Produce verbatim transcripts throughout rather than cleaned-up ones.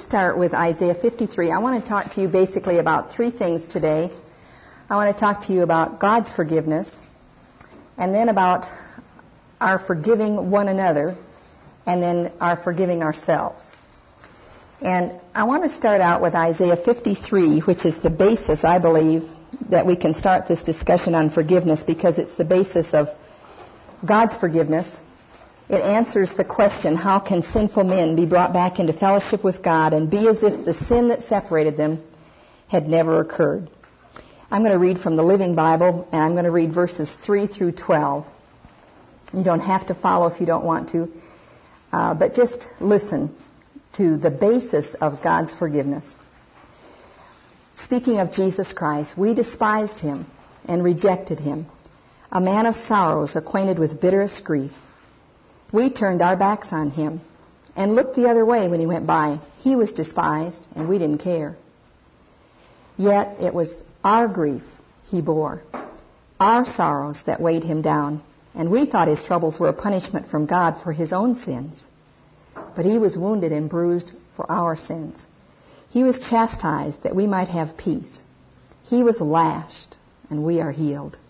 start with Isaiah fifty-three. I want to talk to you basically about three things today. I want to talk to you about God's forgiveness, and then about our forgiving one another, and then our forgiving ourselves. And I want to start out with Isaiah fifty-three, which is the basis, I believe, that we can start this discussion on forgiveness, because it's the basis of God's forgiveness. It answers the question, how can sinful men be brought back into fellowship with God and be as if the sin that separated them had never occurred? I'm going to read from the Living Bible, and I'm going to read verses three through twelve. You don't have to follow if you don't want to, uh, but just listen to the basis of God's forgiveness. Speaking of Jesus Christ, we despised him and rejected him, a man of sorrows, acquainted with bitterest grief. We turned our backs on him and looked the other way when he went by. He was despised, and we didn't care. Yet it was our grief he bore, our sorrows that weighed him down, and we thought his troubles were a punishment from God for his own sins. But he was wounded and bruised for our sins. He was chastised that we might have peace. He was lashed, and we are healed.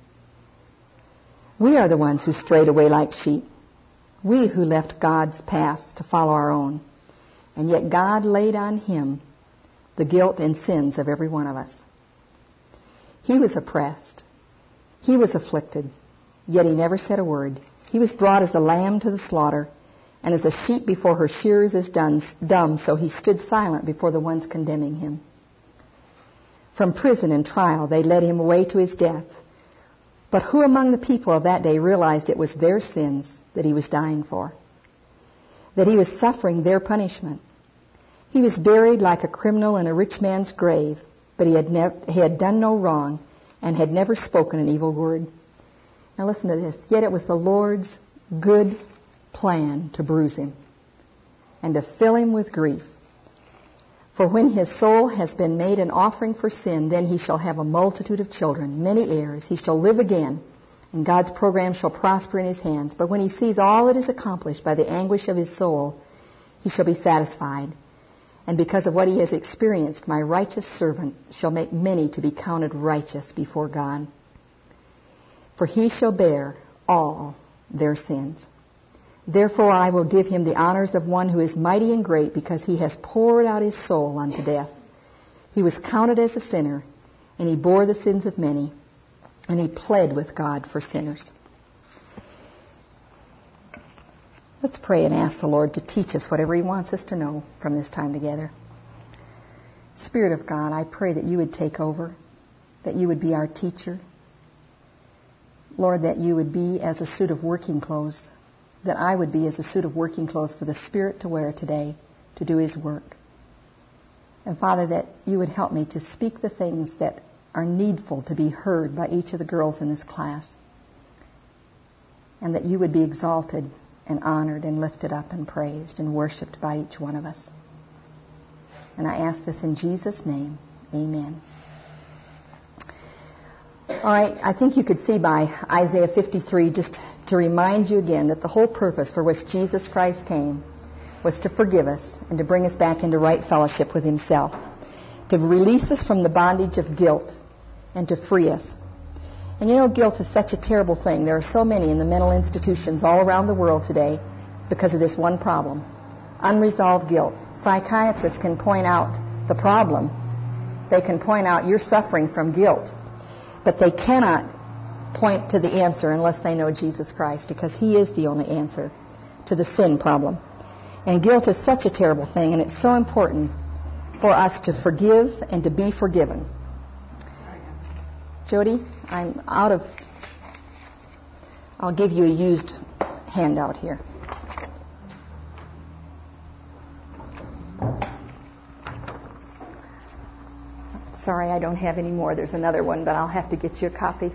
We are the ones who strayed away like sheep, we who left God's paths to follow our own. And yet God laid on him the guilt and sins of every one of us. He was oppressed. He was afflicted. Yet he never said a word. He was brought as a lamb to the slaughter, and as a sheep before her shearers is dumb, so he stood silent before the ones condemning him. From prison and trial they led him away to his death. But who among the people of that day realized it was their sins that he was dying for? That he was suffering their punishment? He was buried like a criminal in a rich man's grave, but he had, nev- he had done no wrong and had never spoken an evil word. Now listen to this. Yet it was the Lord's good plan to bruise him and to fill him with grief. For when his soul has been made an offering for sin, then he shall have a multitude of children, many heirs. He shall live again, and God's program shall prosper in his hands. But when he sees all that is accomplished by the anguish of his soul, he shall be satisfied. And because of what he has experienced, my righteous servant shall make many to be counted righteous before God. For he shall bear all their sins. Therefore I will give him the honors of one who is mighty and great, because he has poured out his soul unto death. He was counted as a sinner, and he bore the sins of many, and he pled with God for sinners. Let's pray and ask the Lord to teach us whatever he wants us to know from this time together. Spirit of God, I pray that you would take over, that you would be our teacher. Lord, that you would be as a suit of working clothes, that I would be as a suit of working clothes for the Spirit to wear today to do his work. And Father, that you would help me to speak the things that are needful to be heard by each of the girls in this class. And that you would be exalted and honored and lifted up and praised and worshipped by each one of us. And I ask this in Jesus' name. Amen. All right, I think you could see by Isaiah fifty-three, just to remind you again, that the whole purpose for which Jesus Christ came was to forgive us and to bring us back into right fellowship with himself, to release us from the bondage of guilt and to free us. And you know, guilt is such a terrible thing. There are so many in the mental institutions all around the world today because of this one problem, unresolved guilt. Psychiatrists can point out the problem. They can point out you're suffering from guilt, but they cannot point to the answer unless they know Jesus Christ, because he is the only answer to the sin problem. And guilt is such a terrible thing, and it's so important for us to forgive and to be forgiven. Jody, I'm out of... I'll give you a used handout here. Sorry, I don't have any more. There's another one, but I'll have to get you a copy.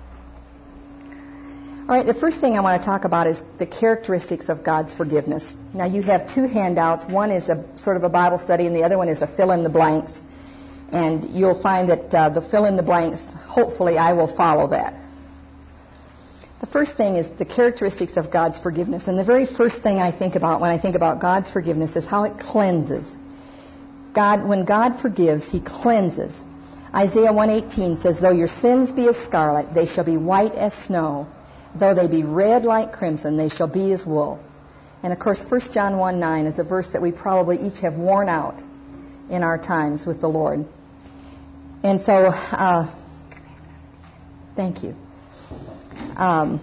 All right, the first thing I want to talk about is the characteristics of God's forgiveness. Now, you have two handouts. One is a sort of a Bible study, and the other one is a fill-in-the-blanks. And you'll find that uh, the fill-in-the-blanks, hopefully I will follow that. The first thing is the characteristics of God's forgiveness. And the very first thing I think about when I think about God's forgiveness is how it cleanses. God, when God forgives, He cleanses. Isaiah one eighteen says, though your sins be as scarlet, they shall be white as snow. Though they be red like crimson, they shall be as wool. And of course, First John one nine is a verse that we probably each have worn out in our times with the Lord. And so, uh, thank you. Um,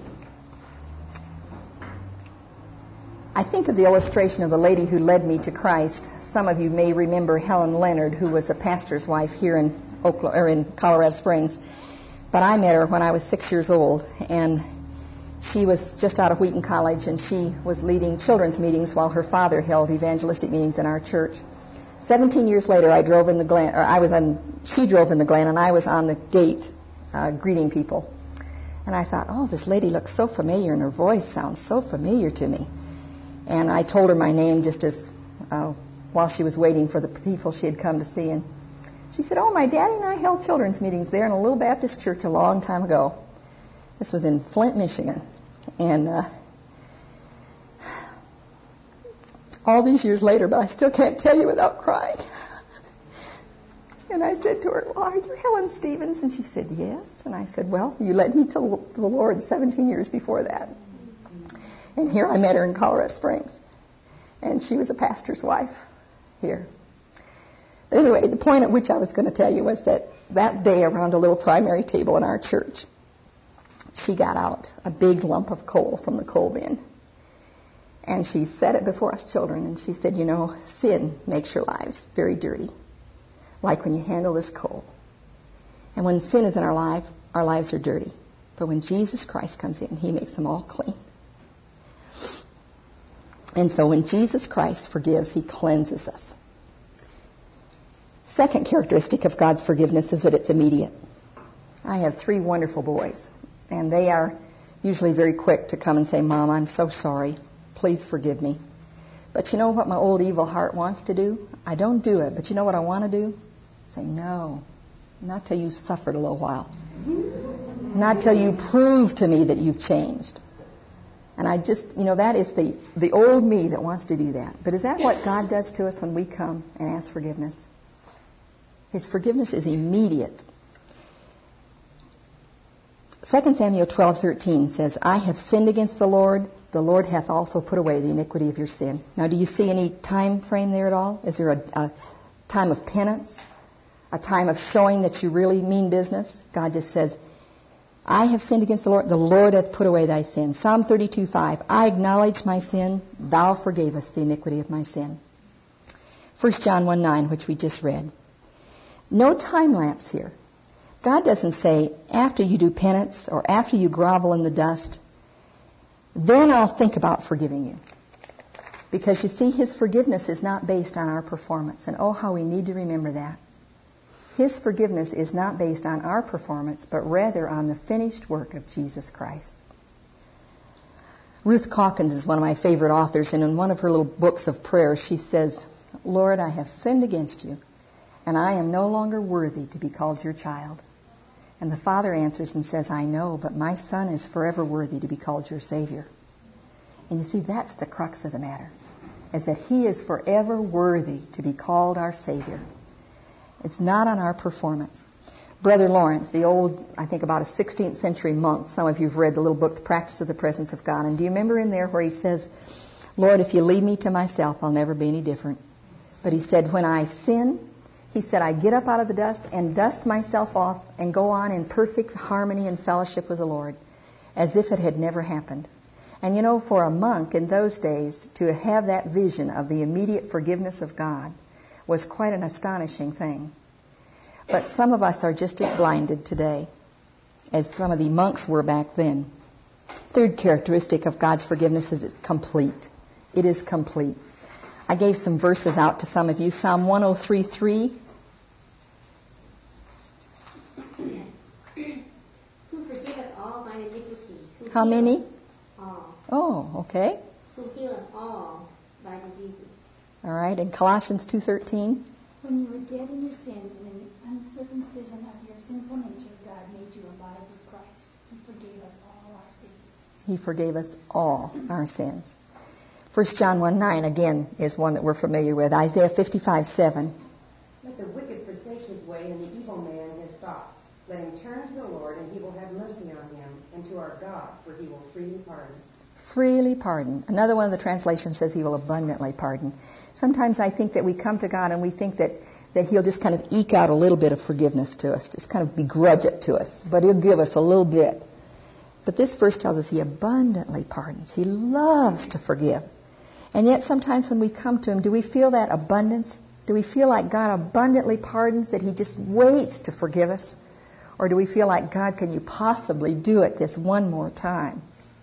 I think of the illustration of the lady who led me to Christ. Some of you may remember Helen Leonard, who was a pastor's wife here in Oklahoma, or in Colorado Springs. But I met her when I was six years old, and she was just out of Wheaton College, and she was leading children's meetings while her father held evangelistic meetings in our church. Seventeen years later, I drove in the Glen, or I was on. She drove in the Glen, and I was on the gate uh, greeting people. And I thought, oh, this lady looks so familiar, and her voice sounds so familiar to me. And I told her my name just as uh, while she was waiting for the people she had come to see. And she said, oh, my daddy and I held children's meetings there in a little Baptist church a long time ago. This was in Flint, Michigan. And uh, all these years later, but I still can't tell you without crying. And I said to her, well, are you Helen Stevens? And she said, yes. And I said, well, you led me to the Lord seventeen years before that. And here I met her in Colorado Springs. And she was a pastor's wife here. But anyway, the point at which I was going to tell you was that that day around a little primary table in our church, she got out a big lump of coal from the coal bin. And she set it before us children, and she said, you know, sin makes your lives very dirty, like when you handle this coal. And when sin is in our life, our lives are dirty. But when Jesus Christ comes in, He makes them all clean. And so when Jesus Christ forgives, He cleanses us. Second characteristic of God's forgiveness is that it's immediate. I have three wonderful boys, and they are usually very quick to come and say, Mom, I'm so sorry. Please forgive me. But you know what my old evil heart wants to do? I don't do it, but you know what I want to do? Say, no, not till you've suffered a little while. Not till you prove to me that you've changed. And I just, you know, that is the, the old me that wants to do that. But is that what God does to us when we come and ask forgiveness? His forgiveness is immediate. Second Samuel twelve thirteen says, I have sinned against the Lord. The Lord hath also put away the iniquity of your sin. Now, do you see any time frame there at all? Is there a, a time of penance? A time of showing that you really mean business? God just says, I have sinned against the Lord. The Lord hath put away thy sin. Psalm thirty-two five, I acknowledge my sin. Thou forgavest the iniquity of my sin. First John one nine, which we just read. No time lapse here. God doesn't say, after you do penance or after you grovel in the dust, then I'll think about forgiving you. Because you see, His forgiveness is not based on our performance. And oh, how we need to remember that. His forgiveness is not based on our performance, but rather on the finished work of Jesus Christ. Ruth Calkins is one of my favorite authors, and in one of her little books of prayers, she says, Lord, I have sinned against you, and I am no longer worthy to be called your child. And the Father answers and says, I know, but my Son is forever worthy to be called your Savior. And you see, that's the crux of the matter, is that He is forever worthy to be called our Savior. It's not on our performance. Brother Lawrence, the old, I think about a sixteenth century monk, some of you have read the little book, The Practice of the Presence of God, and do you remember in there where he says, Lord, if you leave me to myself, I'll never be any different. But he said, when I sin, he said, I get up out of the dust and dust myself off and go on in perfect harmony and fellowship with the Lord, as if it had never happened. And you know, for a monk in those days, to have that vision of the immediate forgiveness of God was quite an astonishing thing. But some of us are just as blinded today as some of the monks were back then. Third characteristic of God's forgiveness is it's complete. It is complete. I gave some verses out to some of you. Psalm one oh three three. Who forgiveth all thine iniquities. Who How many? All. Oh, okay. Who healeth all thy diseases. All right. And Colossians two thirteen. When you were dead in your sins and in the uncircumcision of your sinful nature, God made you alive with Christ. He forgave us all our sins. He forgave us all our sins. First John one nine, again, is one that we're familiar with. Isaiah fifty-five seven. Let the wicked forsake his way, and the evil man his thoughts. Let him turn to the Lord, and he will have mercy on him, and to our God, for he will freely pardon. Freely pardon. Another one of the translations says he will abundantly pardon. Sometimes I think that we come to God and we think that, that he'll just kind of eke out a little bit of forgiveness to us, just kind of begrudge it to us, but he'll give us a little bit. But this verse tells us he abundantly pardons. He loves to forgive. And yet sometimes when we come to him, do we feel that abundance? Do we feel like God abundantly pardons, that he just waits to forgive us? Or do we feel like, God, can you possibly do it this one more time?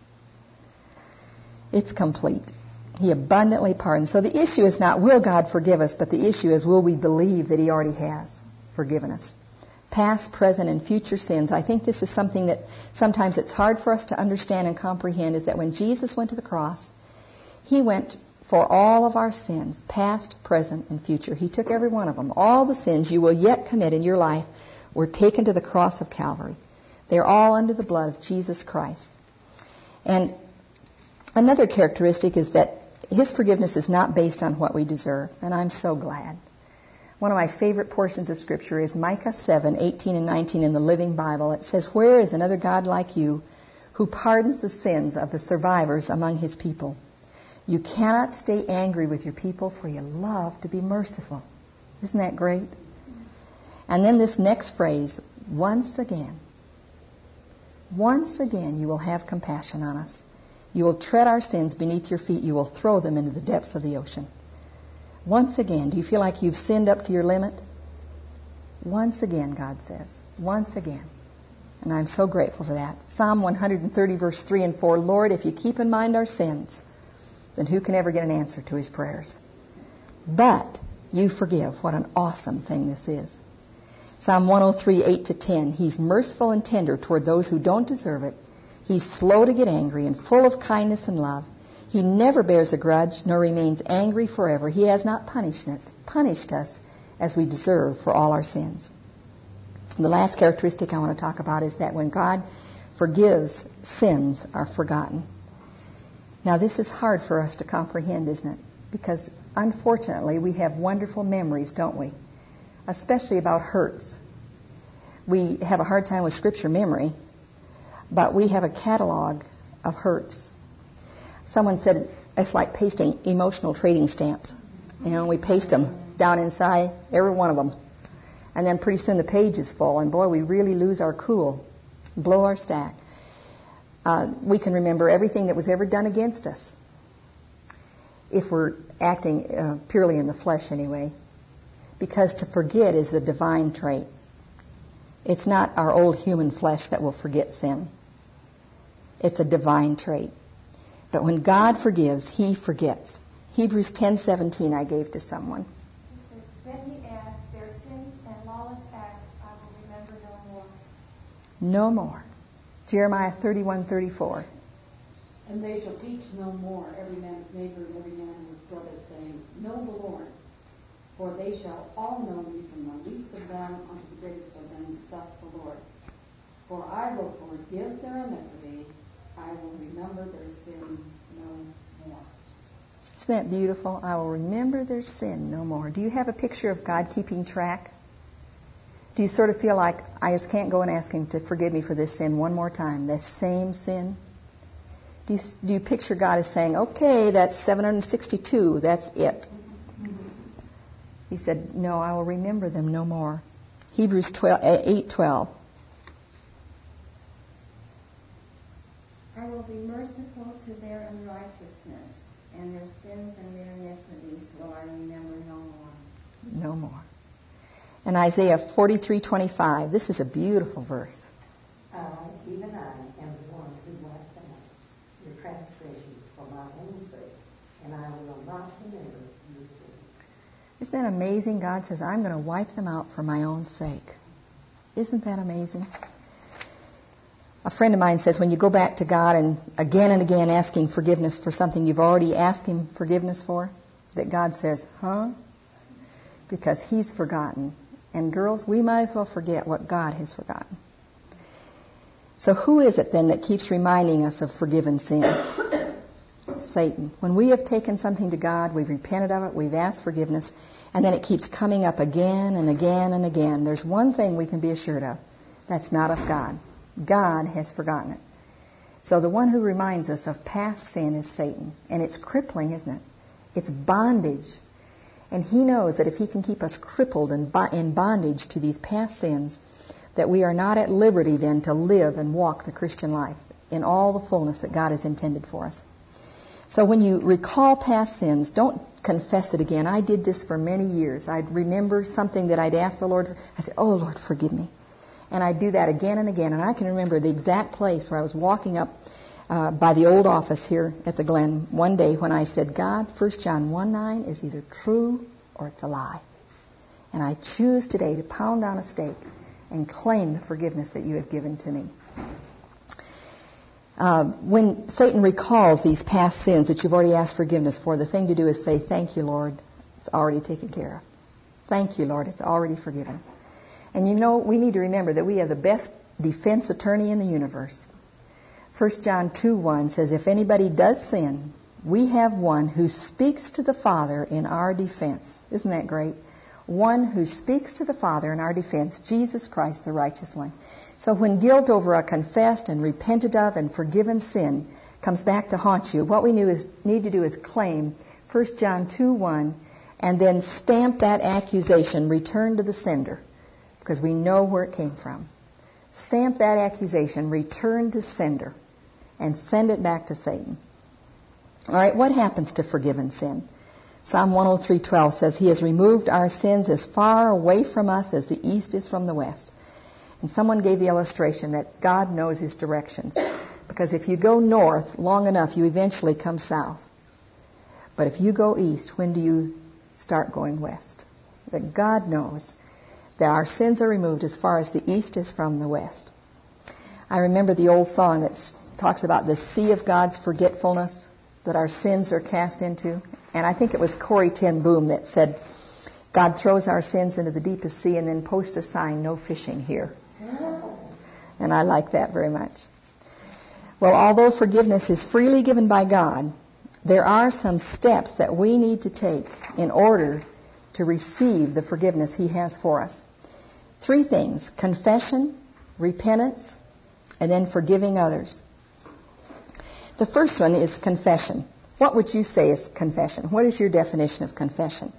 It's complete. He abundantly pardons. So the issue is not, will God forgive us? But the issue is, will we believe that he already has forgiven us? Past, present, and future sins. I think this is something that sometimes it's hard for us to understand and comprehend, is that when Jesus went to the cross, he went for all of our sins, past, present, and future. He took every one of them. All the sins you will yet commit in your life were taken to the cross of Calvary. They're all under the blood of Jesus Christ. And another characteristic is that his forgiveness is not based on what we deserve. And I'm so glad. One of my favorite portions of Scripture is Micah seven, eighteen and nineteen in the Living Bible. It says, "Where is another God like you, who pardons the sins of the survivors among his people? You cannot stay angry with your people, for you love to be merciful." Isn't that great? And then this next phrase, once again. Once again you will have compassion on us. You will tread our sins beneath your feet. You will throw them into the depths of the ocean. Once again, do you feel like you've sinned up to your limit? Once again, God says. Once again. And I'm so grateful for that. Psalm one thirty, verse three and four, "Lord, if you keep in mind our sins, then who can ever get an answer to his prayers? But you forgive." What an awesome thing this is. Psalm one oh three, eight to ten, "He's merciful and tender toward those who don't deserve it. He's slow to get angry and full of kindness and love. He never bears a grudge, nor remains angry forever. He has not punished it, punished us as we deserve for all our sins." And the last characteristic I want to talk about is that when God forgives, sins are forgotten. Now, this is hard for us to comprehend, isn't it? Because, unfortunately, we have wonderful memories, don't we? Especially about hurts. We have a hard time with Scripture memory, but we have a catalog of hurts. Someone said it's like pasting emotional trading stamps. You know, we paste them down inside, every one of them. And then pretty soon the page is full, and boy, we really lose our cool, blow our stack. Uh, we can remember everything that was ever done against us, if we're acting uh, purely in the flesh anyway, because to forget is a divine trait. It's not our old human flesh that will forget sin. It's a divine trait. But when God forgives, he forgets. Hebrews ten seventeen I gave to someone. It says, "Then he adds, their sins and lawless acts I will remember no more." No more. Jeremiah thirty-one thirty-four. "And they shall teach no more every man's neighbor and every man his brother, saying, Know the Lord, for they shall all know me, from the least of them unto the greatest of them, saith the Lord. For I will forgive their iniquity, I will remember their sin no more." Isn't that beautiful? I will remember their sin no more. Do you have a picture of God keeping track? Do you sort of feel like, I just can't go and ask him to forgive me for this sin one more time, this same sin? Do you, do you picture God as saying, okay, that's seven hundred sixty-two, that's it? He said, no, I will remember them no more. Hebrews eight twelve. "I will be merciful to their unrighteousness, and their sins and their iniquities will I remember no more." No more. And Isaiah forty-three twenty-five. This is a beautiful verse. I, even I, am the one who wipes out your transgressions for my own sake, and I will not remember your sins. Isn't that amazing? God says, I'm going to wipe them out for my own sake. Isn't that amazing? A friend of mine says when you go back to God and again and again asking forgiveness for something you've already asked him forgiveness for, that God says, huh? Because he's forgotten. And girls, we might as well forget what God has forgotten. So who is it then that keeps reminding us of forgiven sin? Satan. When we have taken something to God, we've repented of it, we've asked forgiveness, And then it keeps coming up again and again and again. There's one thing we can be assured of. That's not of God. God has forgotten it. So the one who reminds us of past sin is Satan. And it's crippling, isn't it? It's bondage. And he knows that if he can keep us crippled and in bondage to these past sins, that we are not at liberty then to live and walk the Christian life in all the fullness that God has intended for us. So when you recall past sins, don't confess it again. I did this for many years. I'd remember something that I'd asked the Lord for. I said, oh, Lord, forgive me. And I'd do that again and again. And I can remember the exact place where I was walking up uh, by the old office here at the Glen one day when I said, God, First John one nine is either true or it's a lie. And I choose today to pound down a stake and claim the forgiveness that you have given to me. Uh, when Satan recalls these past sins that you've already asked forgiveness for, the thing to do is say, thank you, Lord, it's already taken care of. Thank you, Lord, it's already forgiven. And you know, we need to remember that we have the best defense attorney in the universe. First John two one says, if anybody does sin, we have one who speaks to the Father in our defense. Isn't that great? One who speaks to the Father in our defense, Jesus Christ, the righteous one. So when guilt over a confessed and repented of and forgiven sin comes back to haunt you, what we need to do is claim First John two one and then stamp that accusation, return to the sender, because we know where it came from. Stamp that accusation, return to sender, and send it back to Satan. All right, what happens to forgiven sin? Psalm one oh three twelve says, He has removed our sins as far away from us as the east is from the west. And someone gave the illustration that God knows His directions. Because if you go north long enough, you eventually come south. But if you go east, when do you start going west? That God knows that our sins are removed as far as the east is from the west. I remember the old song that talks about the sea of God's forgetfulness that our sins are cast into. And I think it was Corrie ten Boom that said, God throws our sins into the deepest sea and then posts a sign, no fishing here. And I like that very much. Well, although forgiveness is freely given by God, there are some steps that we need to take in order to receive the forgiveness He has for us. Three things: confession, repentance, and then forgiving others. The first one is confession. What would you say is confession? What is your definition of confession?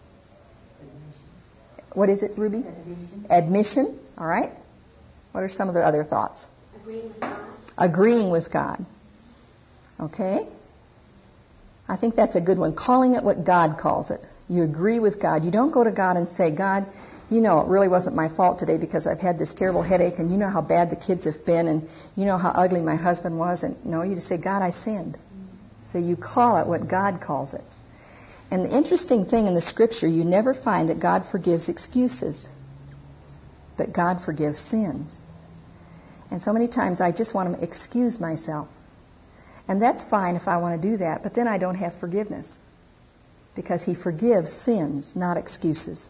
What is it, Ruby? Admission. Admission. All right. What are some of the other thoughts? Agreeing with God. Agreeing with God. Okay. I think that's a good one. Calling it what God calls it. You agree with God. You don't go to God and say, God, you know, it really wasn't my fault today because I've had this terrible headache, and you know how bad the kids have been, and you know how ugly my husband was. And no, you just say, God, I sinned. So you call it what God calls it. And the interesting thing in the Scripture, you never find that God forgives excuses, but God forgives sins. And so many times I just want to excuse myself. And that's fine if I want to do that, but then I don't have forgiveness, because He forgives sins, not excuses.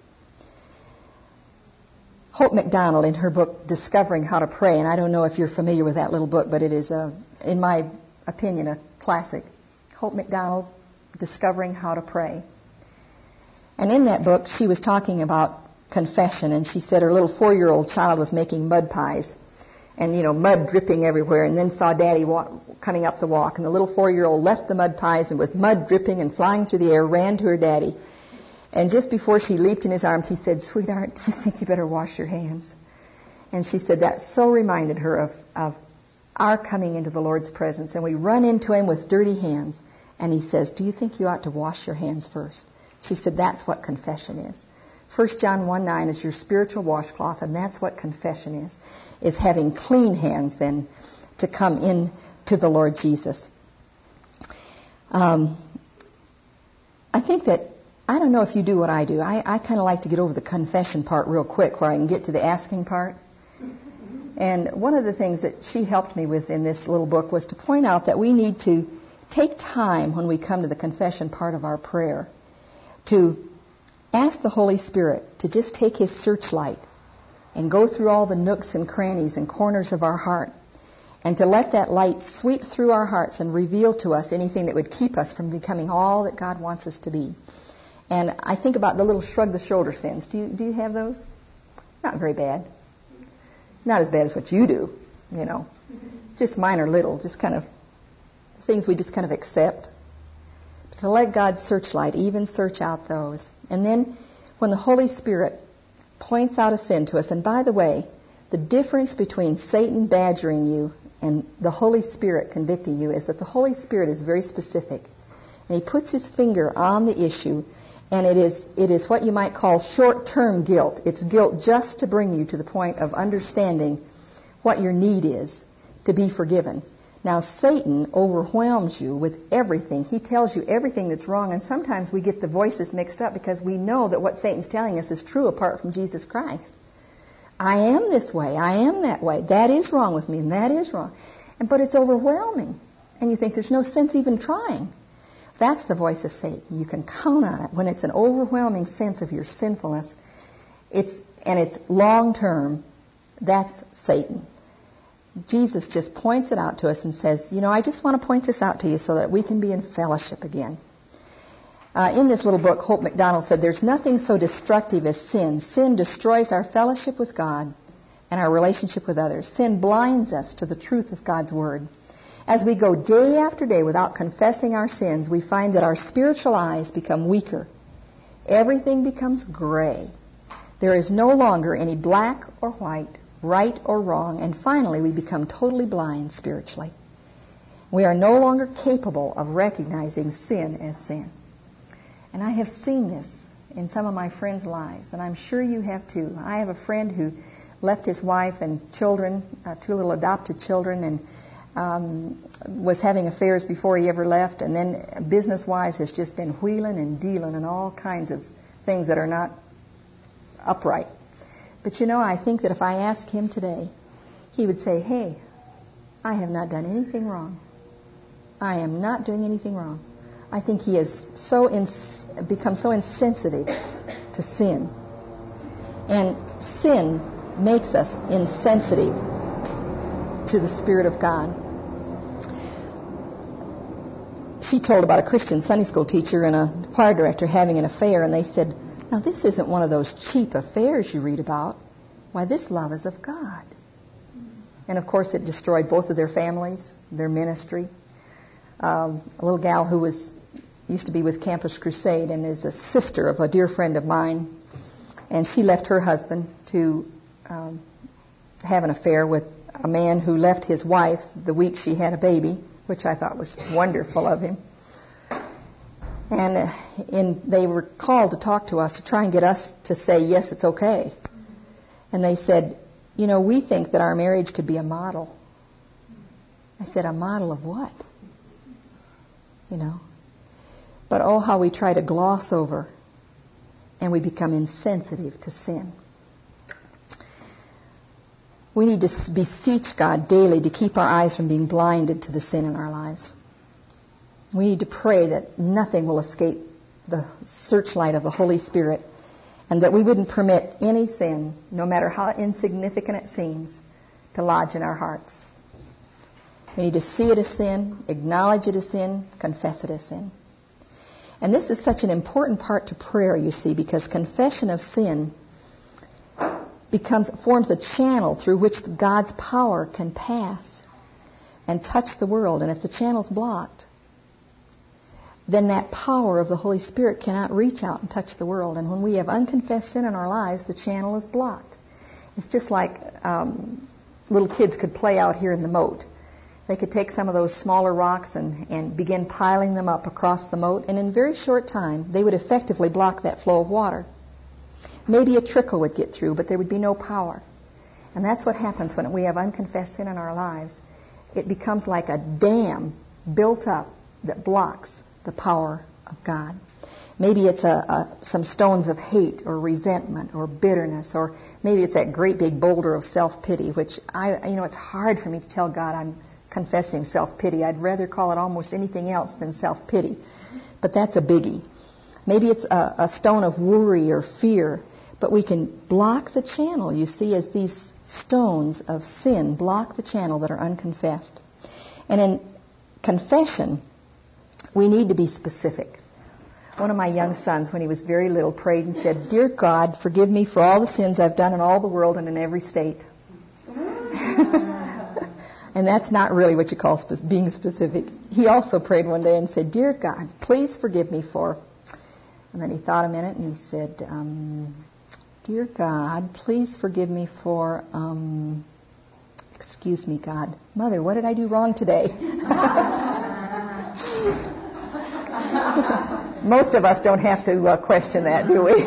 Hope McDonald, in her book Discovering How to Pray, and I don't know if you're familiar with that little book, but it is, a, in my opinion, a classic. Hope McDonald, Discovering How to Pray. And in that book, she was talking about confession, and she said her little four-year-old child was making mud pies, and, you know, mud dripping everywhere, and then saw Daddy walk, coming up the walk, and the little four-year-old left the mud pies, and with mud dripping and flying through the air, ran to her daddy. And just before she leaped in his arms, he said, sweetheart, do you think you better wash your hands? And she said that so reminded her of, of our coming into the Lord's presence. And we run into Him with dirty hands. And He says, do you think you ought to wash your hands first? She said, that's what confession is. First John one nine is your spiritual washcloth, and that's what confession is, is having clean hands then to come in to the Lord Jesus. Um, I think that I don't know if you do what I do. I, I kind of like to get over the confession part real quick where I can get to the asking part. And one of the things that she helped me with in this little book was to point out that we need to take time when we come to the confession part of our prayer to ask the Holy Spirit to just take His searchlight and go through all the nooks and crannies and corners of our heart, and to let that light sweep through our hearts and reveal to us anything that would keep us from becoming all that God wants us to be. And I think about the little shrug the shoulder sins. Do you, do you have those? Not very bad. Not as bad as what you do, you know. Just minor little, just kind of things we just kind of accept. But to let God searchlight, even search out those. And then when the Holy Spirit points out a sin to us, and by the way, the difference between Satan badgering you and the Holy Spirit convicting you is that the Holy Spirit is very specific. And he puts his finger on the issue, and it is it is what you might call short-term guilt. It's guilt just to bring you to the point of understanding what your need is to be forgiven. Now, Satan overwhelms you with everything. He tells you everything that's wrong, and sometimes we get the voices mixed up because we know that what Satan's telling us is true apart from Jesus Christ. I am this way. I am that way. That is wrong with me, and that is wrong. And but it's overwhelming, and you think there's no sense even trying. That's the voice of Satan. You can count on it when it's an overwhelming sense of your sinfulness. It's and it's long term. That's Satan. Jesus just points it out to us and says, you know, I just want to point this out to you so that we can be in fellowship again. Uh, in this little book, Hope McDonald said, there's nothing so destructive as sin. Sin destroys our fellowship with God and our relationship with others. Sin blinds us to the truth of God's Word. As we go day after day without confessing our sins, we find that our spiritual eyes become weaker. Everything becomes gray. There is no longer any black or white, right or wrong, and finally we become totally blind spiritually. We are no longer capable of recognizing sin as sin. And I have seen this in some of my friends' lives, and I'm sure you have too. I have a friend who left his wife and children, uh, two little adopted children, and um, was having affairs before he ever left, and then business-wise has just been wheeling and dealing and all kinds of things that are not upright. But you know, I think that if I asked him today, he would say, hey, I have not done anything wrong. I am not doing anything wrong. I think he has so ins- become so insensitive to sin. And sin makes us insensitive to the Spirit of God. She told about a Christian Sunday school teacher and a choir director having an affair, and they said, now, this isn't one of those cheap affairs you read about. Why, this love is of God. And, of course, it destroyed both of their families, their ministry. Um, a little gal who was used to be with Campus Crusade and is a sister of a dear friend of mine, and she left her husband to um, have an affair with a man who left his wife the week she had a baby, which I thought was wonderful of him. And uh, in, they were called to talk to us to try and get us to say, yes, it's okay. And they said, you know, we think that our marriage could be a model. I said, a model of what? You know. But oh, how we try to gloss over and we become insensitive to sin. We need to beseech God daily to keep our eyes from being blinded to the sin in our lives. We need to pray that nothing will escape the searchlight of the Holy Spirit, and that we wouldn't permit any sin, no matter how insignificant it seems, to lodge in our hearts. We need to see it as sin, acknowledge it as sin, confess it as sin. And this is such an important part to prayer, you see, because confession of sin becomes forms a channel through which God's power can pass and touch the world. And if the channel's blocked, then that power of the Holy Spirit cannot reach out and touch the world. And when we have unconfessed sin in our lives, the channel is blocked. It's just like um, little kids could play out here in the moat. They could take some of those smaller rocks and, and begin piling them up across the moat, and in a very short time, they would effectively block that flow of water. Maybe a trickle would get through, but there would be no power. And that's what happens when we have unconfessed sin in our lives. It becomes like a dam built up that blocks the power of God. Maybe it's a, a, some stones of hate or resentment or bitterness, or maybe it's that great big boulder of self-pity, which I, you know, it's hard for me to tell God I'm confessing self-pity. I'd rather call it almost anything else than self-pity. But that's a biggie. Maybe it's a, a stone of worry or fear, but we can block the channel, you see, as these stones of sin block the channel that are unconfessed. And in confession, we need to be specific. One of my young sons, when he was very little, prayed and said, "Dear God, forgive me for all the sins I've done in all the world and in every state." And that's not really what you call spe- being specific. He also prayed one day and said, "Dear God, please forgive me for..." And then he thought a minute and he said, um, "Dear God, please forgive me for... Um, excuse me, God. Mother, what did I do wrong today?" Most of us don't have to uh, question that, do we?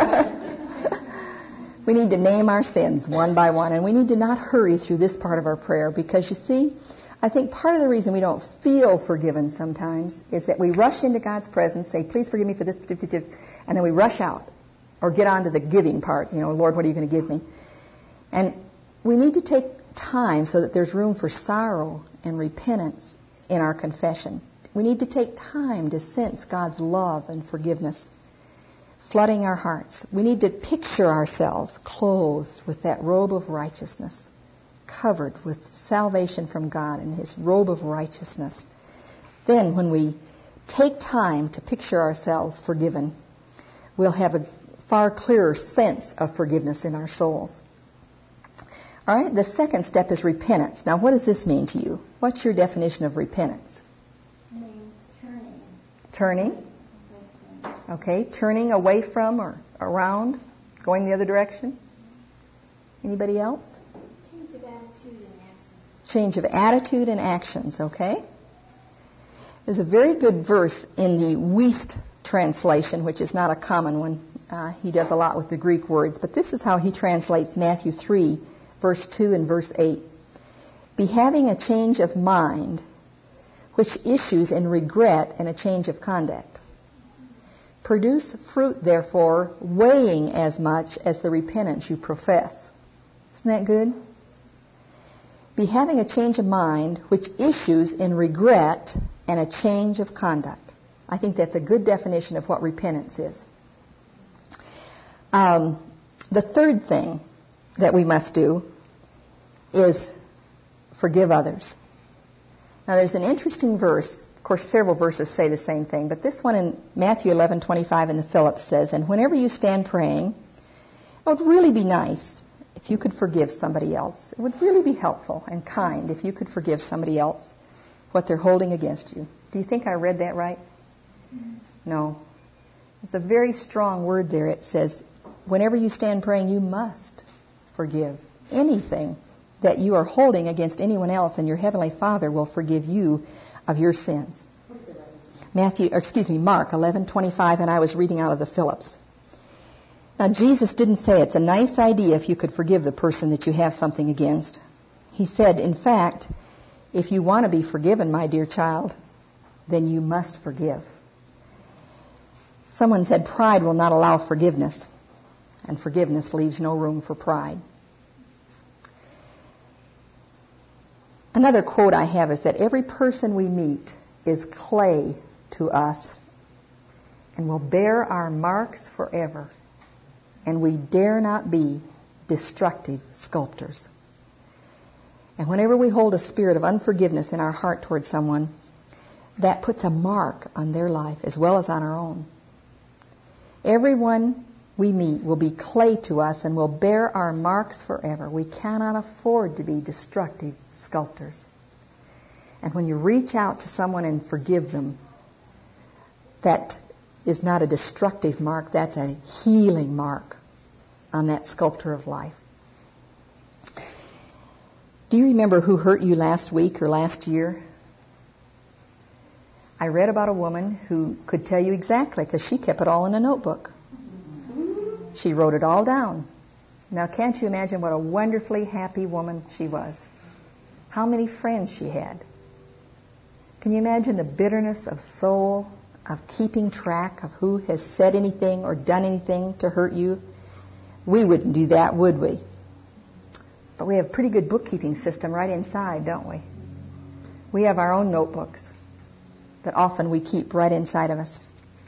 We need to name our sins one by one, and we need to not hurry through this part of our prayer, because you see, I think part of the reason we don't feel forgiven sometimes is that we rush into God's presence, say, "Please forgive me for this," and then we rush out or get on to the giving part. You know, "Lord, what are you going to give me?" And we need to take time so that there's room for sorrow and repentance in our confession. We need to take time to sense God's love and forgiveness flooding our hearts. We need to picture ourselves clothed with that robe of righteousness, covered with salvation from God in His robe of righteousness. Then when we take time to picture ourselves forgiven, we'll have a far clearer sense of forgiveness in our souls. All right, the second step is repentance. Now, what does this mean to you? What's your definition of repentance? It means turning. Turning. Okay, turning away from or around, going the other direction. Anybody else? Change of attitude and action. Change of attitude and actions, okay? There's a very good verse in the Wuest translation, which is not a common one. Uh, he does a lot with the Greek words, but this is how he translates Matthew three, verse two and verse eight. "Be having a change of mind, which issues in regret and a change of conduct. Produce fruit, therefore, weighing as much as the repentance you profess." Isn't that good? Be having a change of mind, which issues in regret and a change of conduct. I think that's a good definition of what repentance is. Um, the third thing that we must do is forgive others. Now, there's an interesting verse. Of course, several verses say the same thing, but this one in Matthew eleven twenty-five in the Phillips says, "And whenever you stand praying, it would really be nice if you could forgive somebody else. It would really be helpful and kind if you could forgive somebody else what they're holding against you." Do you think I read that right? No. It's a very strong word there. It says, whenever you stand praying, you must forgive anything that you are holding against anyone else, and your Heavenly Father will forgive you of your sins. Matthew, or excuse me, Mark eleven twenty-five, and I was reading out of the Phillips. Now, Jesus didn't say it's a nice idea if you could forgive the person that you have something against. He said, in fact, if you want to be forgiven, my dear child, then you must forgive. Someone said pride will not allow forgiveness, and forgiveness leaves no room for pride. Another quote I have is that every person we meet is clay to us and will bear our marks forever, and we dare not be destructive sculptors. And whenever we hold a spirit of unforgiveness in our heart towards someone, that puts a mark on their life as well as on our own. Everyone we meet will be clay to us and will bear our marks forever. We cannot afford to be destructive sculptors. And when you reach out to someone and forgive them, that is not a destructive mark, that's a healing mark on that sculptor of life. Do you remember who hurt you last week or last year? I read about a woman who could tell you exactly, because she kept it all in a notebook. She wrote it all down. Now, can't you imagine what a wonderfully happy woman she was? How many friends she had. Can you imagine the bitterness of soul of keeping track of who has said anything or done anything to hurt you? We wouldn't do that, would we? But we have a pretty good bookkeeping system right inside, don't we? We have our own notebooks that often we keep right inside of us.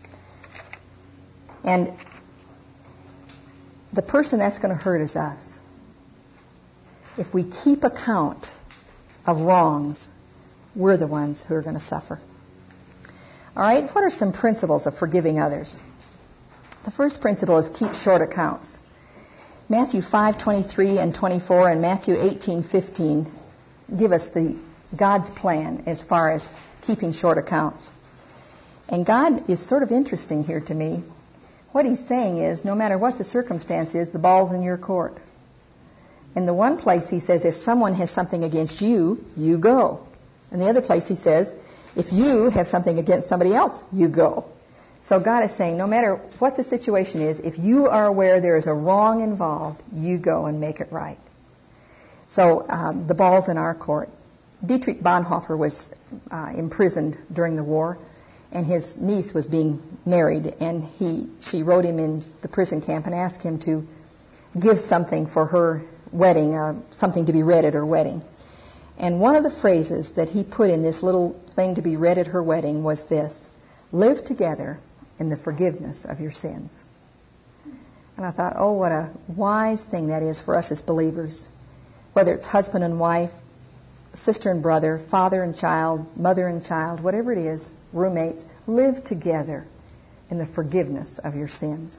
And the person that's going to hurt is us. If we keep account of wrongs, we're the ones who are going to suffer. All right, what are some principles of forgiving others? The first principle is keep short accounts. Matthew five twenty-three and twenty-four and Matthew eighteen fifteen give us the God's plan as far as keeping short accounts. And God is sort of interesting here to me. What he's saying is, no matter what the circumstance is, the ball's in your court. In the one place he says, if someone has something against you, you go. In the other place he says, if you have something against somebody else, you go. So God is saying, no matter what the situation is, if you are aware there is a wrong involved, you go and make it right. So uh, the ball's in our court. Dietrich Bonhoeffer was uh, imprisoned during the war, and his niece was being married, and he she wrote him in the prison camp and asked him to give something for her wedding, uh, something to be read at her wedding. And one of the phrases that he put in this little thing to be read at her wedding was this: live together in the forgiveness of your sins. And I thought, oh, what a wise thing that is for us as believers. Whether it's husband and wife, sister and brother, father and child, mother and child, whatever it is, roommates, live together in the forgiveness of your sins.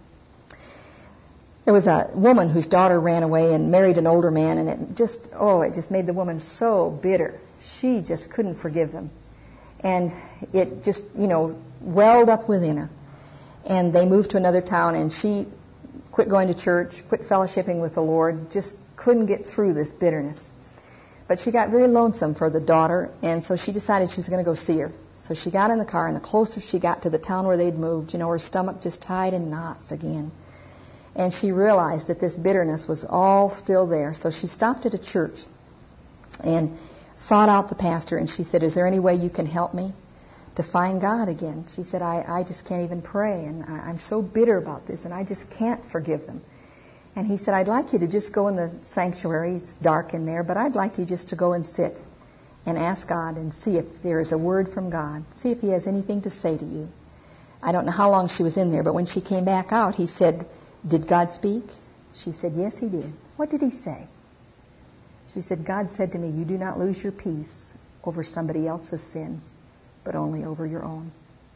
There was a woman whose daughter ran away and married an older man, and it just, oh, it just made the woman so bitter. She just couldn't forgive them. And it just, you know, welled up within her. And they moved to another town, and she quit going to church, quit fellowshipping with the Lord, just couldn't get through this bitterness. But she got very lonesome for the daughter, and so she decided she was going to go see her. So she got in the car, and the closer she got to the town where they'd moved, you know, her stomach just tied in knots again. And she realized that this bitterness was all still there. So she stopped at a church and sought out the pastor, and she said, is there any way you can help me to find God again? She said, I, I just can't even pray, and I, I'm so bitter about this, and I just can't forgive them. And he said, I'd like you to just go in the sanctuary. It's dark in there, but I'd like you just to go and sit and ask God and see if there is a word from God. See if he has anything to say to you. I don't know how long she was in there, but when she came back out, he said, did God speak? She said, yes, he did. What did he say? She said, God said to me, you do not lose your peace over somebody else's sin, but only over your own.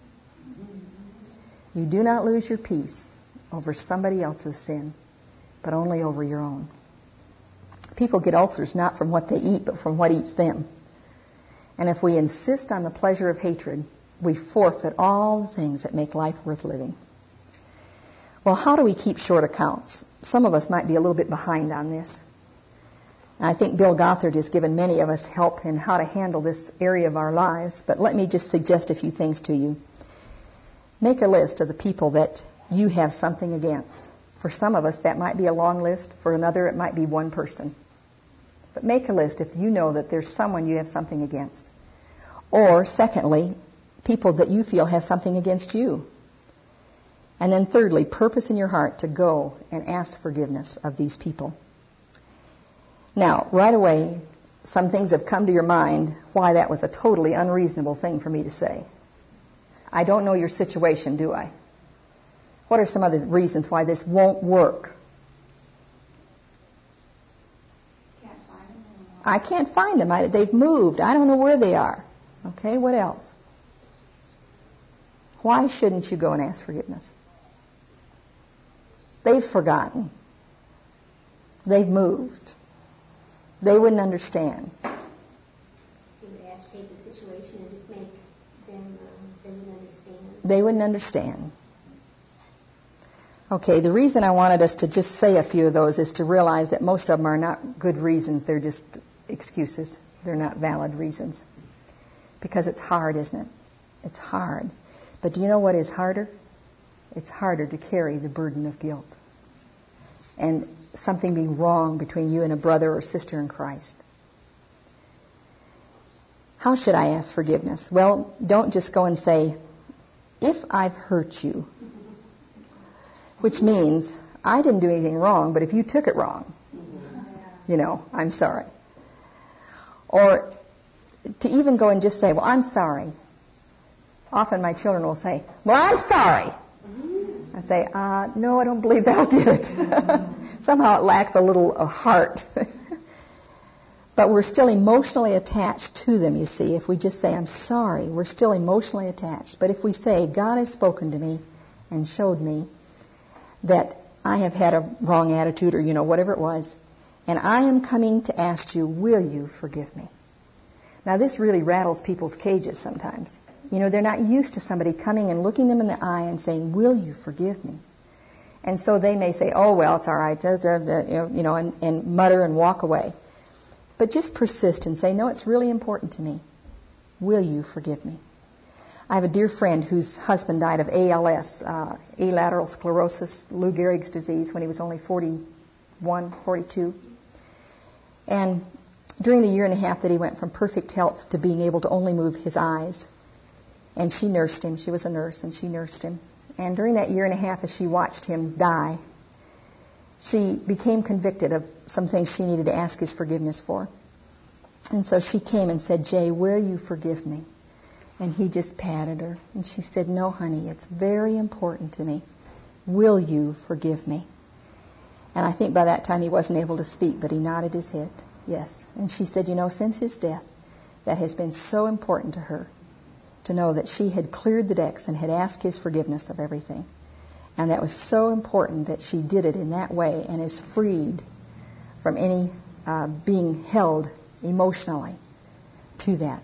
You do not lose your peace over somebody else's sin, but only over your own. People get ulcers not from what they eat, but from what eats them. And if we insist on the pleasure of hatred, we forfeit all the things that make life worth living. Well, how do we keep short accounts? Some of us might be a little bit behind on this. And I think Bill Gothard has given many of us help in how to handle this area of our lives, but let me just suggest a few things to you. Make a list of the people that you have something against. For some of us, that might be a long list. For another, it might be one person. But make a list if you know that there's someone you have something against. Or, secondly, people that you feel have something against you. And then thirdly, purpose in your heart to go and ask forgiveness of these people. Now, right away, some things have come to your mind why that was a totally unreasonable thing for me to say. I don't know your situation, do I? What are some other reasons why this won't work? Can't find them anymore. I can't find them. I, they've moved. I don't know where they are. Okay, what else? Why shouldn't you go and ask forgiveness? They've forgotten. They've moved. They wouldn't understand. You would agitate the situation and just make them, um, they wouldn't understand. They wouldn't understand. Okay, the reason I wanted us to just say a few of those is to realize that most of them are not good reasons. They're just excuses. They're not valid reasons. Because it's hard, isn't it? It's hard. But do you know what is harder? It's harder to carry the burden of guilt. And something being wrong between you and a brother or sister in Christ. How should I ask forgiveness? Well, don't just go and say, if I've hurt you. Which means, I didn't do anything wrong, but if you took it wrong, you know, I'm sorry. Or to even go and just say, well, I'm sorry. Often my children will say, well, I'm sorry. I say, uh, no, I don't believe that'll get it. Somehow it lacks a little a heart. But we're still emotionally attached to them, you see. If we just say, I'm sorry, we're still emotionally attached. But if we say, God has spoken to me and showed me that I have had a wrong attitude or, you know, whatever it was, and I am coming to ask you, will you forgive me? Now, this really rattles people's cages sometimes. You know, they're not used to somebody coming and looking them in the eye and saying, will you forgive me? And so they may say, oh, well, it's all right, just, uh, you know, and, and mutter and walk away. But just persist and say, no, it's really important to me. Will you forgive me? I have a dear friend whose husband died of A L S, uh, alateral sclerosis, Lou Gehrig's disease, when he was only forty-one, forty-two. And during the year and a half that he went from perfect health to being able to only move his eyes, and she nursed him. She was a nurse, and she nursed him. And during that year and a half as she watched him die, she became convicted of some things she needed to ask his forgiveness for. And so she came and said, Jay, will you forgive me? And he just patted her. And she said, no, honey, it's very important to me. Will you forgive me? And I think by that time he wasn't able to speak, but he nodded his head, yes. And she said, you know, since his death, that has been so important to her to know that she had cleared the decks and had asked his forgiveness of everything. And that was so important that she did it in that way and is freed from any uh, being held emotionally to that.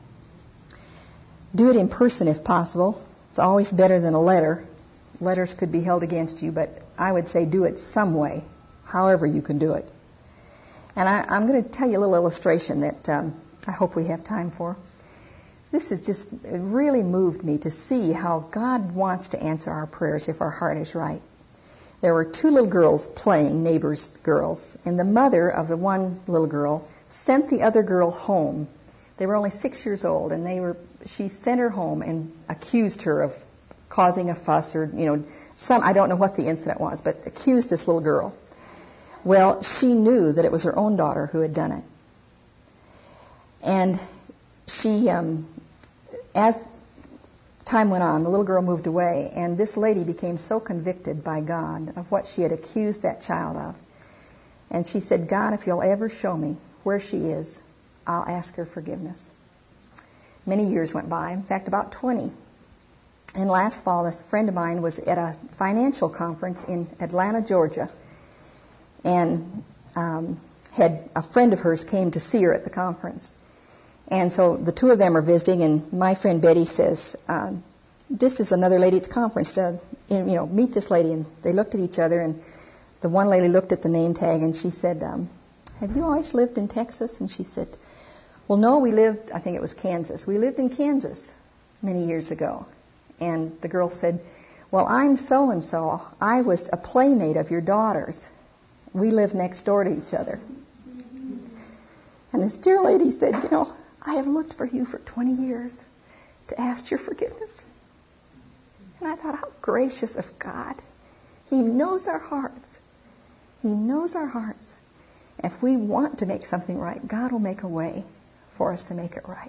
Do it in person if possible. It's always better than a letter. Letters could be held against you, but I would say do it some way, however you can do it. And I, I'm going to tell you a little illustration that um, I hope we have time for. This has just it really moved me to see how God wants to answer our prayers if our heart is right. There were two little girls playing, neighbors' girls, and the mother of the one little girl sent the other girl home. They were only six years old, and they were. She sent her home and accused her of causing a fuss or, you know, some, I don't know what the incident was, but accused this little girl. Well, she knew that it was her own daughter who had done it. And she, um, as time went on, the little girl moved away, and this lady became so convicted by God of what she had accused that child of. And she said, God, if you'll ever show me where she is, I'll ask her forgiveness. Many years went by, in fact, about twenty. And last fall, this friend of mine was at a financial conference in Atlanta, Georgia, and um, had a friend of hers came to see her at the conference. And so the two of them are visiting, and my friend Betty says, uh, this is another lady at the conference. Uh, you know, meet this lady. And they looked at each other, and the one lady looked at the name tag, and she said, um, have you always lived in Texas? And she said, well, no, we lived, I think it was Kansas. We lived in Kansas many years ago. And the girl said, well, I'm so-and-so. I was a playmate of your daughter's. We live next door to each other. And this dear lady said, you know, I have looked for you for twenty years to ask your forgiveness. And I thought, how gracious of God. He knows our hearts. He knows our hearts. If we want to make something right, God will make a way for us to make it right.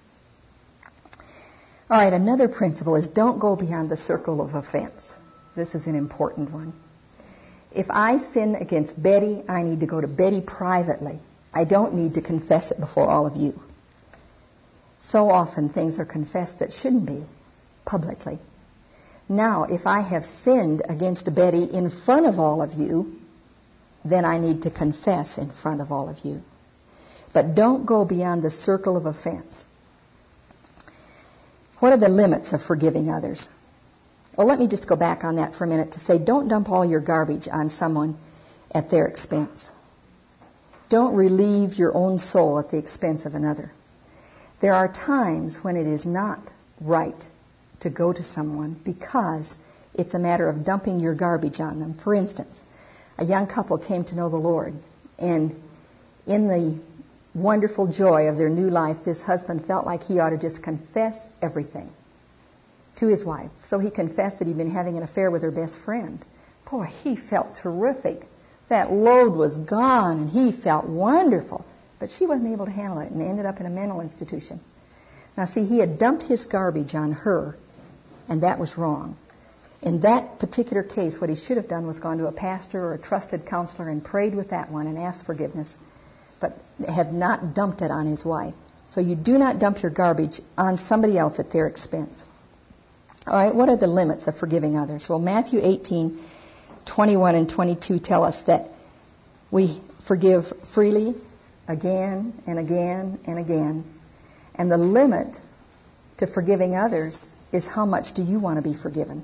All right, another principle is don't go beyond the circle of offense. This is an important one. If I sin against Betty, I need to go to Betty privately. I don't need to confess it before all of you. So often things are confessed that shouldn't be publicly. Now, if I have sinned against Betty in front of all of you, then I need to confess in front of all of you. But don't go beyond the circle of offense. What are the limits of forgiving others? Well, let me just go back on that for a minute to say don't dump all your garbage on someone at their expense. Don't relieve your own soul at the expense of another. There are times when it is not right to go to someone because it's a matter of dumping your garbage on them. For instance, a young couple came to know the Lord, and in the wonderful joy of their new life, this husband felt like he ought to just confess everything to his wife. So he confessed that he'd been having an affair with her best friend. Boy, he felt terrific. That load was gone, and he felt wonderful. But she wasn't able to handle it and ended up in a mental institution. Now, see, he had dumped his garbage on her, and that was wrong. In that particular case, what he should have done was gone to a pastor or a trusted counselor and prayed with that one and asked forgiveness. but have not dumped it on his wife. So you do not dump your garbage on somebody else at their expense. All right, what are the limits of forgiving others? Well, Matthew eighteen, twenty-one and twenty-two tell us that we forgive freely again and again and again. And the limit to forgiving others is how much do you want to be forgiven?